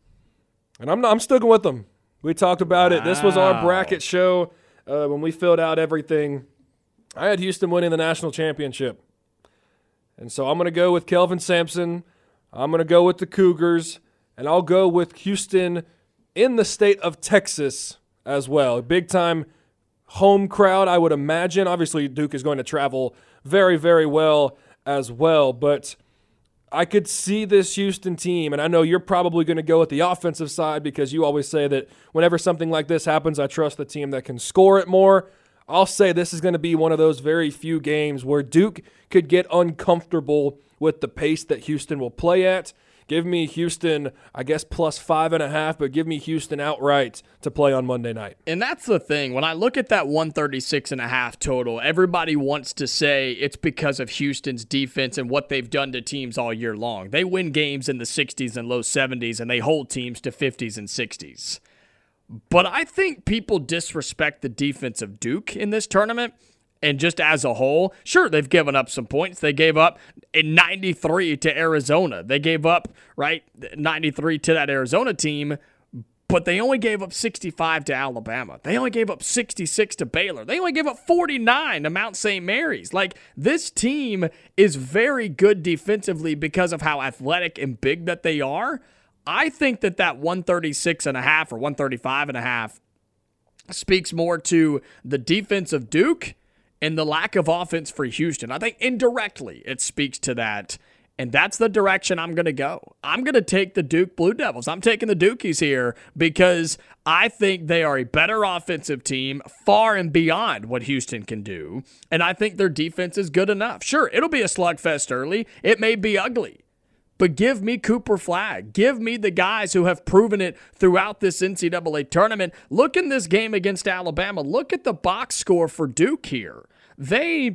And I'm not, I'm sticking with them. We talked about wow. it. This was our bracket show uh, when we filled out everything. I had Houston winning the national championship. And so I'm going to go with Kelvin Sampson. I'm going to go with the Cougars. And I'll go with Houston in the state of Texas as well. A big-time home crowd, I would imagine. Obviously, Duke is going to travel very, very well as well. But I could see this Houston team, and I know you're probably going to go with the offensive side because you always say that whenever something like this happens, I trust the team that can score it more. I'll say this is going to be one of those very few games where Duke could get uncomfortable with the pace that Houston will play at. Give me Houston, I guess, plus five and a half, but give me Houston outright to play on Monday night. And that's the thing. When I look at that one thirty-six and a half total, everybody wants to say it's because of Houston's defense and what they've done to teams all year long. They win games in the sixties and low seventies, and they hold teams to fifties and sixties. But I think people disrespect the defense of Duke in this tournament. And just as a whole, sure, they've given up some points. They gave up in ninety-three to Arizona. They gave up, right, ninety-three to that Arizona team, but they only gave up sixty-five to Alabama. They only gave up sixty-six to Baylor. They only gave up forty-nine to Mount Saint Mary's. Like, this team is very good defensively because of how athletic and big that they are. I think that that one thirty-six and a half or one thirty-five and a half speaks more to the defense of Duke and the lack of offense for Houston. I think indirectly it speaks to that, and that's the direction I'm going to go. I'm going to take the Duke Blue Devils. I'm taking the Dukies here because I think they are a better offensive team far and beyond what Houston can do, and I think their defense is good enough. Sure, it'll be a slugfest early. It may be ugly. But give me Cooper Flagg. Give me the guys who have proven it throughout this N C double A tournament. Look in this game against Alabama. Look at the box score for Duke here. They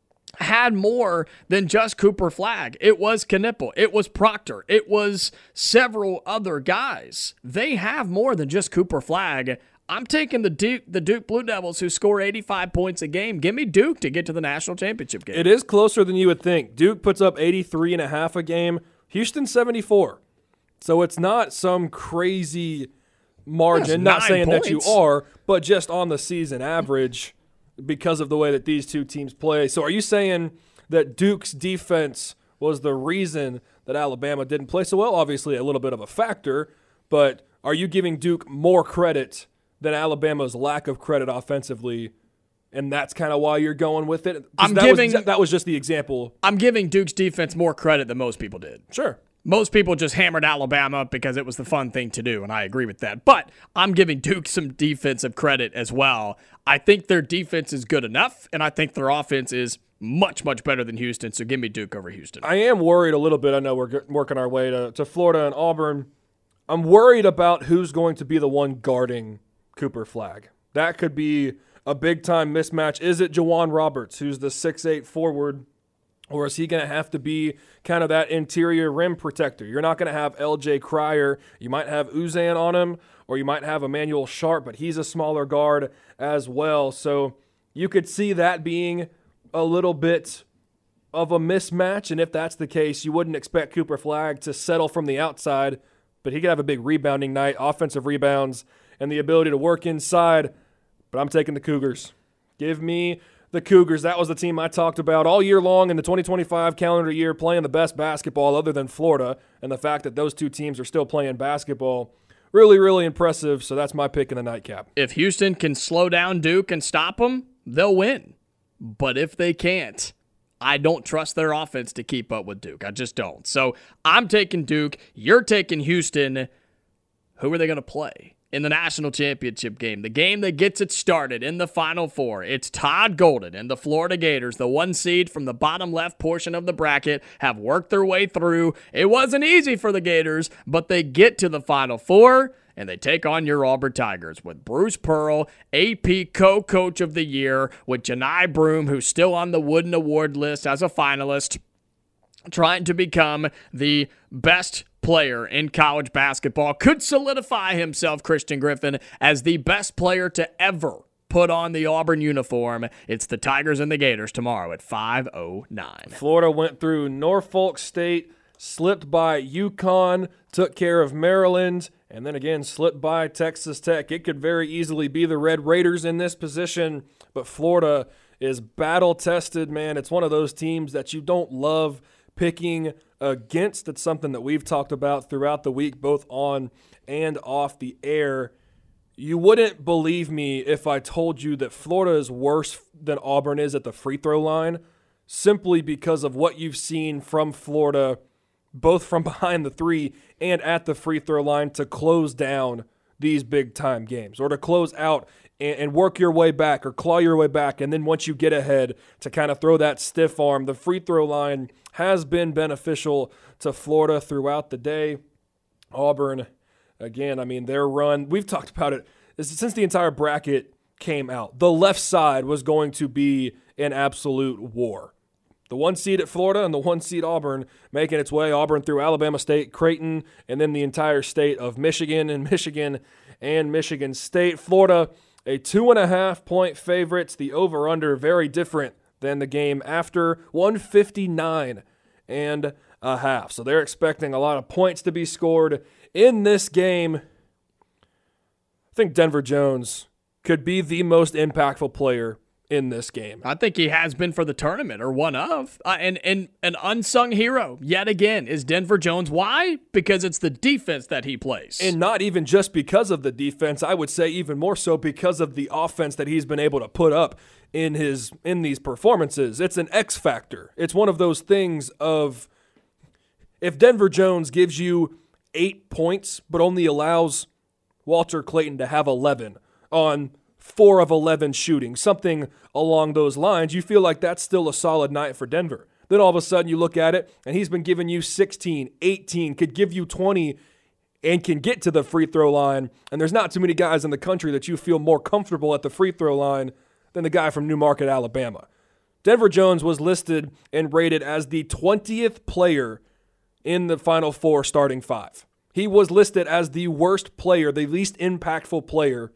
had more than just Cooper Flagg. It was Knipple. It was Proctor. It was several other guys. They have more than just Cooper Flagg. I'm taking the Duke, the Duke Blue Devils, who score eighty-five points a game. Give me Duke to get to the national championship game. It is closer than you would think. Duke puts up eighty-three and a half a game. Houston seventy-four. So it's not some crazy margin. Not saying points. That you are, but just on the season average because of the way that these two teams play. So are you saying that Duke's defense was the reason that Alabama didn't play so well? Obviously a little bit of a factor, but are you giving Duke more credit than Alabama's lack of credit offensively? And that's kind of why you're going with it? I'm that giving was, that was just the example. I'm giving Duke's defense more credit than most people did. Sure. Most people just hammered Alabama because it was the fun thing to do, and I agree with that. But I'm giving Duke some defensive credit as well. I think their defense is good enough, and I think their offense is much, much better than Houston, so give me Duke over Houston. I am worried a little bit. I know we're working our way to, to Florida and Auburn. I'm worried about who's going to be the one guarding Cooper Flagg. That could be a big-time mismatch. Is it Jawan Roberts, who's the six eight forward, or is he going to have to be kind of that interior rim protector? You're not going to have L J Cryer. You might have Uzan on him, or you might have Emmanuel Sharp, but he's a smaller guard as well. So you could see that being a little bit of a mismatch, and if that's the case, you wouldn't expect Cooper Flagg to settle from the outside, but he could have a big rebounding night, offensive rebounds, and the ability to work inside. But I'm taking the Cougars. Give me the Cougars. That was the team I talked about all year long in the twenty twenty-five calendar year, playing the best basketball other than Florida, and the fact that those two teams are still playing basketball, really, really impressive. So that's my pick in the nightcap. If Houston can slow down Duke and stop them, they'll win. But if they can't, I don't trust their offense to keep up with Duke. I just don't. So I'm taking Duke. You're taking Houston. Who are they going to play? in the national championship game, the game that gets it started in the Final Four. It's Todd Golden and the Florida Gators, the one seed from the bottom left portion of the bracket, have worked their way through. It wasn't easy for the Gators, but they get to the Final Four, and they take on your Auburn Tigers with Bruce Pearl, A P Co-Coach of the Year, with Johni Broome, who's still on the Wooden Award list as a finalist, trying to become the best player in college basketball. Could solidify himself, Christian Griffin, as the best player to ever put on the Auburn uniform. It's the Tigers and the Gators tomorrow at five oh nine. Florida went through Norfolk State, slipped by UConn, took care of Maryland, and then again slipped by Texas Tech. It could very easily be the Red Raiders in this position, but Florida is battle-tested, man. It's one of those teams that you don't love picking against. It's something that we've talked about throughout the week, both on and off the air. You wouldn't believe me if I told you that Florida is worse than Auburn is at the free throw line, simply because of what you've seen from Florida, both from behind the three and at the free throw line, to close down these big-time games, or to close out and work your way back or claw your way back, and then once you get ahead to kind of throw that stiff arm. The free throw line has been beneficial to Florida throughout the day. Auburn, again, I mean, their run, we've talked about it since the entire bracket came out. The left side was going to be an absolute war. The one seed at Florida and the one seed Auburn making its way. Auburn through Alabama State, Creighton, and then the entire state of Michigan and Michigan and Michigan State. Florida, a two and a half point favorites. The over-under very different than the game after, one fifty-nine and a half. So they're expecting a lot of points to be scored in this game. I think Denver Jones could be the most impactful player in this game. I think he has been for the tournament, or one of. Uh, and, and an unsung hero, yet again, is Denver Jones. Why? Because it's the defense that he plays. And not even just because of the defense. I would say even more so because of the offense that he's been able to put up in his in these performances. It's an X factor. It's one of those things of, if Denver Jones gives you eight points but only allows Walter Clayton to have eleven on four of eleven shooting, something along those lines, you feel like that's still a solid night for Denver. Then all of a sudden you look at it, and he's been giving you sixteen, eighteen, could give you twenty, and can get to the free throw line. And there's not too many guys in the country that you feel more comfortable at the free throw line than the guy from Newmarket, Alabama. Denver Jones was listed and rated as the twentieth player in the Final Four starting five. He was listed as the worst player, the least impactful player.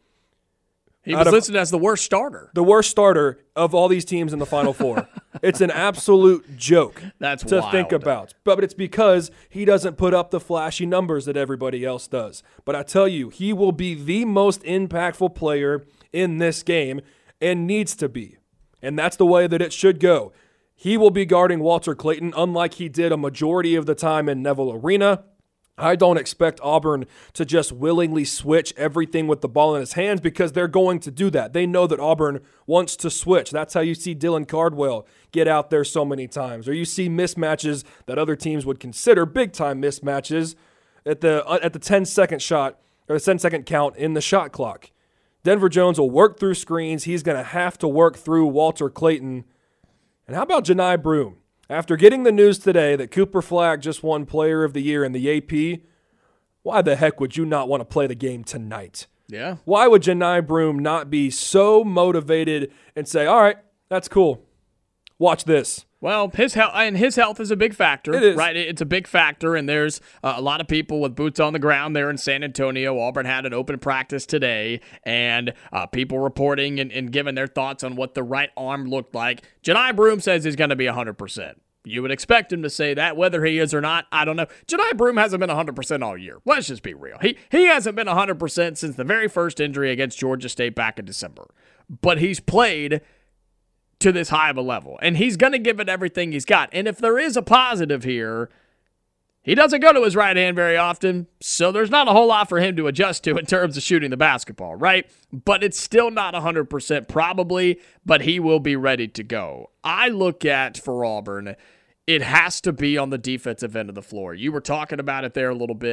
He was listed as the worst starter. The worst starter of all these teams in the Final Four. It's an absolute joke That's to wild. think about. But it's because he doesn't put up the flashy numbers that everybody else does. But I tell you, he will be the most impactful player in this game and needs to be. And that's the way that it should go. He will be guarding Walter Clayton, unlike he did a majority of the time in Neville Arena. I don't expect Auburn to just willingly switch everything with the ball in his hands, because they're going to do that. They know that Auburn wants to switch. That's how you see Dylan Cardwell get out there so many times. Or you see mismatches that other teams would consider big-time mismatches at the at the ten-second shot or the ten-second count in the shot clock. Denver Jones will work through screens. He's going to have to work through Walter Clayton. And how about Johni Broome? After getting the news today that Cooper Flagg just won Player of the Year in the A P, why the heck would you not want to play the game tonight? Yeah. Why would Johni Broome not be so motivated and say, all right, that's cool. Watch this. Well, his health and his health is a big factor. It is. Right? It's a big factor, and there's uh, a lot of people with boots on the ground there in San Antonio. Auburn had an open practice today, and uh, people reporting and, and giving their thoughts on what the right arm looked like. Johni Broome says he's going to be one hundred percent. You would expect him to say that. Whether he is or not, I don't know. Johni Broome hasn't been one hundred percent all year. Let's just be real. He, he hasn't been one hundred percent since the very first injury against Georgia State back in December. But he's played to this high of a level, and he's going to give it everything he's got. And if there is a positive here, he doesn't go to his right hand very often, so there's not a whole lot for him to adjust to in terms of shooting the basketball, right? But it's still not one hundred percent probably, but he will be ready to go. I look at, for Auburn, it has to be on the defensive end of the floor. You were talking about it there a little bit,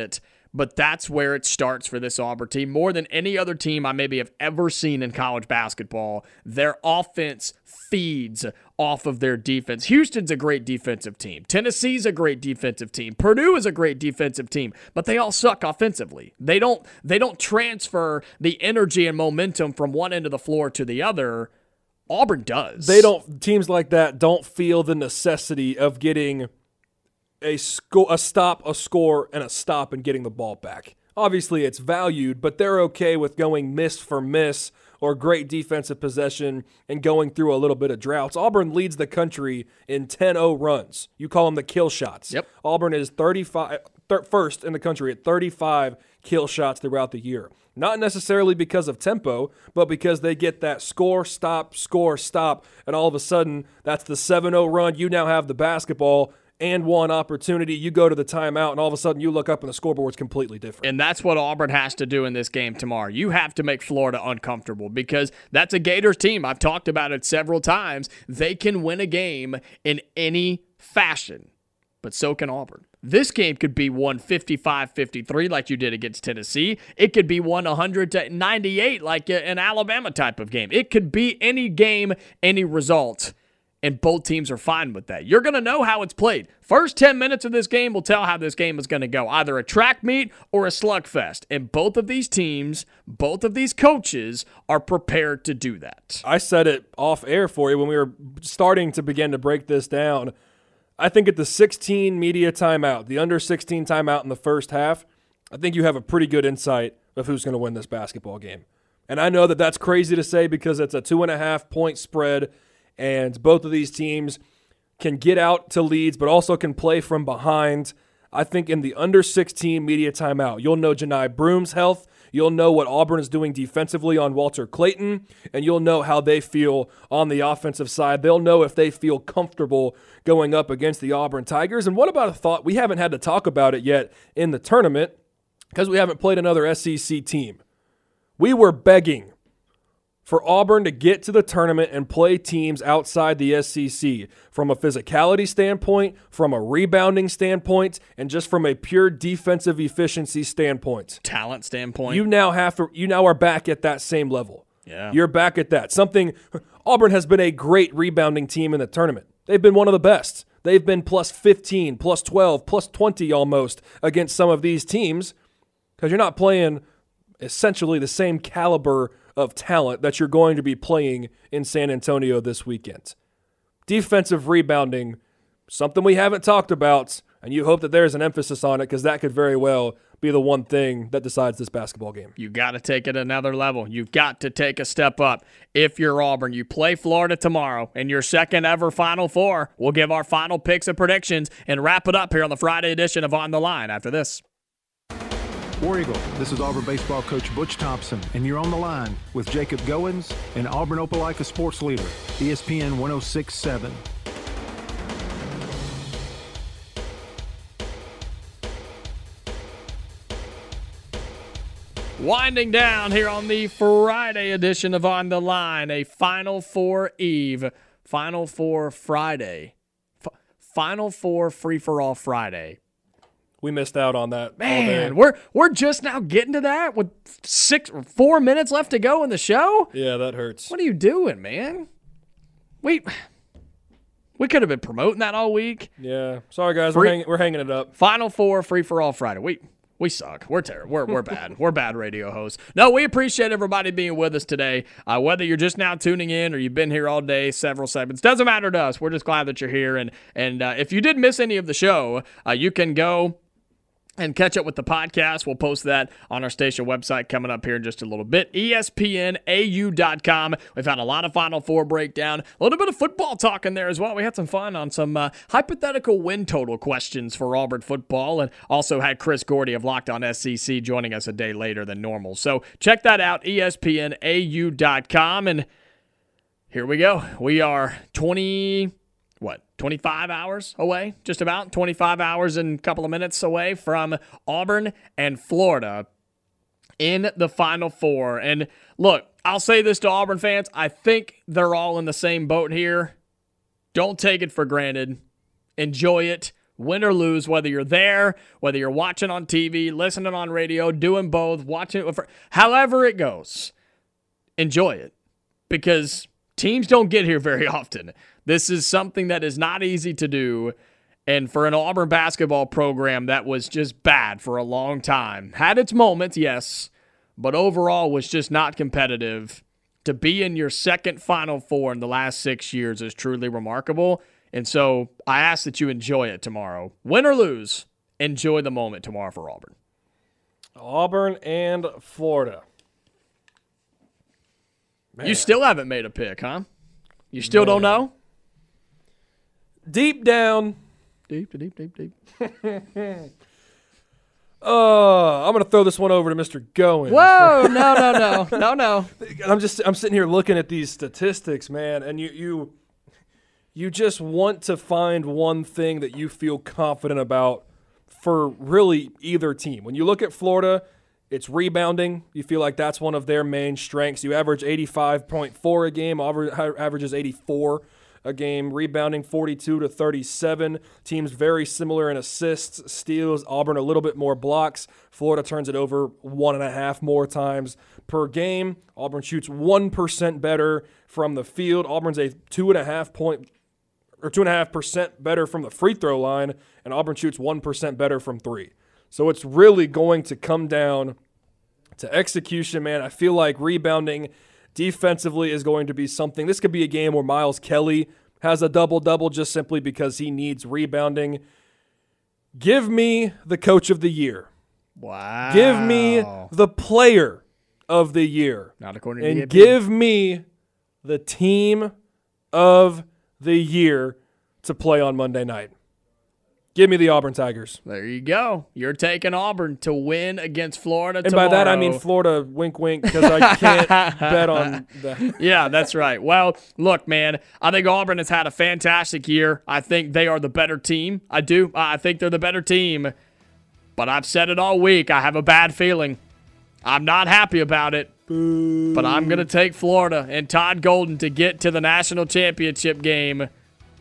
but that's where it starts for this Auburn team. More than any other team I maybe have ever seen in college basketball, their offense feeds off of their defense. Houston's a great defensive team. Tennessee's a great defensive team. Purdue is a great defensive team, but they all suck offensively. They don't they don't transfer the energy and momentum from one end of the floor to the other. Auburn does. They don't. Teams like that don't feel the necessity of getting a sco- a stop, a score, and a stop and getting the ball back. Obviously, it's valued, but they're okay with going miss for miss or great defensive possession and going through a little bit of droughts. Auburn leads the country in ten oh runs. You call them the kill shots. Yep. Auburn is thirty-five, thir- first in the country at thirty-five kill shots throughout the year. Not necessarily because of tempo, but because they get that score, stop, score, stop, and all of a sudden, that's the seven oh run. You now have the basketball and one opportunity. You go to the timeout, and all of a sudden you look up and the scoreboard's completely different. And that's what Auburn has to do in this game tomorrow. You have to make Florida uncomfortable because that's a Gators team. I've talked about it several times. They can win a game in any fashion, but so can Auburn. This game could be won fifty-five fifty-three like you did against Tennessee. It could be won one hundred to ninety-eight like an Alabama type of game. It could be any game, any result, and both teams are fine with that. You're going to know how it's played. First ten minutes of this game will tell how this game is going to go, either a track meet or a slugfest. And both of these teams, both of these coaches are prepared to do that. I said it off air for you when we were starting to begin to break this down. I think at the sixteen media timeout, the under sixteen timeout in the first half, I think you have a pretty good insight of who's going to win this basketball game. And I know that that's crazy to say because it's a two and a half point spread, and both of these teams can get out to leads, but also can play from behind. I think in the under sixteen media timeout, you'll know Janai Broom's health. You'll know what Auburn is doing defensively on Walter Clayton, and you'll know how they feel on the offensive side. They'll know if they feel comfortable going up against the Auburn Tigers. And what about a thought? We haven't had to talk about it yet in the tournament because we haven't played another S E C team. We were begging for Auburn to get to the tournament and play teams outside the S E C from a physicality standpoint, from a rebounding standpoint, and just from a pure defensive efficiency standpoint. Talent standpoint. You now have to. You now are back at that same level. Yeah. You're back at that. Something. Auburn has been a great rebounding team in the tournament. They've been one of the best. They've been plus fifteen, plus twelve, plus twenty almost against some of these teams because you're not playing essentially the same caliber of talent that you're going to be playing in San Antonio this weekend. Defensive rebounding, something we haven't talked about, and you hope that there's an emphasis on it because that could very well be the one thing that decides this basketball game. You got to take it another level. You've got to take a step up. If you're Auburn, you play Florida tomorrow in your second ever Final Four. We'll give our final picks and predictions and wrap it up here on the Friday edition of On the Line after this. War Eagle, this is Auburn baseball coach Butch Thompson, and you're on the line with Jacob Goins and Auburn Opelika sports leader, E S P N one oh six point seven. Winding down here on the Friday edition of On the Line, a Final Four Eve, Final Four Friday, F- Final Four Free-for-All Friday. We missed out on that. Man, we're we're just now getting to that with six or four minutes left to go in the show. Yeah, that hurts. What are you doing, man? We we could have been promoting that all week. Yeah, sorry guys, Free, we're hanging, we're hanging it up. Final Four Free for All Friday. We we suck. We're terrible. We're we're bad. We're bad radio hosts. No, we appreciate everybody being with us today. Uh, whether you're just now tuning in or you've been here all day, several segments, doesn't matter to us. We're just glad that you're here. And and uh, if you did miss any of the show, uh, you can go and catch up with the podcast. We'll post that on our station website coming up here in just a little bit. E S P N A U dot com. We've had a lot of Final Four breakdown. A little bit of football talk in there as well. We had some fun on some uh, hypothetical win total questions for Auburn football, and also had Chris Gordy of Locked On S E C joining us a day later than normal. So check that out, E S P N A U dot com. And here we go. We are twenty... what, twenty-five hours away, just about twenty-five hours and a couple of minutes away from Auburn and Florida in the Final Four. And look, I'll say this to Auburn fans. I think they're all in the same boat here. Don't take it for granted. Enjoy it. Win or lose, whether you're there, whether you're watching on T V, listening on radio, doing both, watching it with, however it goes, enjoy it. Because teams don't get here very often. This is something that is not easy to do. And for an Auburn basketball program that was just bad for a long time, had its moments, yes, but overall was just not competitive. To be in your second Final Four in the last six years is truly remarkable. And so I ask that you enjoy it tomorrow. Win or lose, enjoy the moment tomorrow for Auburn. Auburn and Florida. Man. You still haven't made a pick, huh? You still Man. don't know? Deep down. Deep, deep, deep, deep. Uh, I'm going to throw this one over to Mister Goins. Whoa, no, no, no, no, no. I'm just I'm sitting here looking at these statistics, man, and you you you just want to find one thing that you feel confident about for really either team. When you look at Florida, it's rebounding. You feel like that's one of their main strengths. You average eighty-five point four a game. Auburn averages eighty-four a game, rebounding forty-two to thirty-seven. Teams very similar in assists, steals. Auburn a little bit more blocks. Florida turns it over one and a half more times per game. Auburn shoots one percent better from the field. Auburn's a two and a half point or two and a half percent better from the free throw line, and Auburn shoots one percent better from three. So it's really going to come down to execution, man. I feel like rebounding defensively is going to be something. This could be a game where Miles Kelly has a double-double just simply because he needs rebounding. Give me the coach of the year. Wow. Give me the player of the year. Not according to And the give me the team of the year to play on Monday night. Give me the Auburn Tigers. There you go. You're taking Auburn to win against Florida and tomorrow. by that I mean Florida, wink, wink, because I can't bet on that. Yeah, that's right. Well, look, man, I think Auburn has had a fantastic year. I think they are the better team. I do. I think they're the better team. But I've said it all week. I have a bad feeling. I'm not happy about it. Boo. But I'm going to take Florida and Todd Golden to get to the national championship game.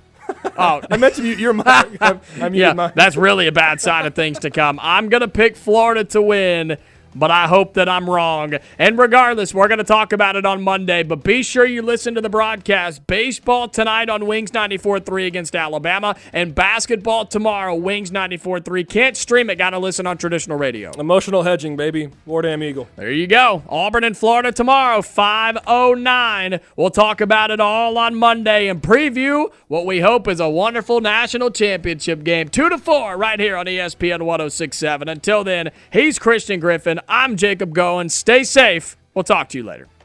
Oh, I meant to mute your mic. I'm, I'm yeah, my- that's really a bad sign of things to come. I'm going to pick Florida to win, but I hope that I'm wrong. And regardless, we're going to talk about it on Monday, but be sure you listen to the broadcast. Baseball tonight on Wings ninety-four point three against Alabama, and basketball tomorrow, Wings ninety-four point three. Can't stream it, got to listen on traditional radio. Emotional hedging, baby. War Damn Eagle. There you go. Auburn and Florida tomorrow, five oh nine. We'll talk about it all on Monday and preview what we hope is a wonderful national championship game. Two to four right here on E S P N one oh six point seven. Until then, he's Christian Griffin. I'm Jacob Goins. Stay safe. We'll talk to you later.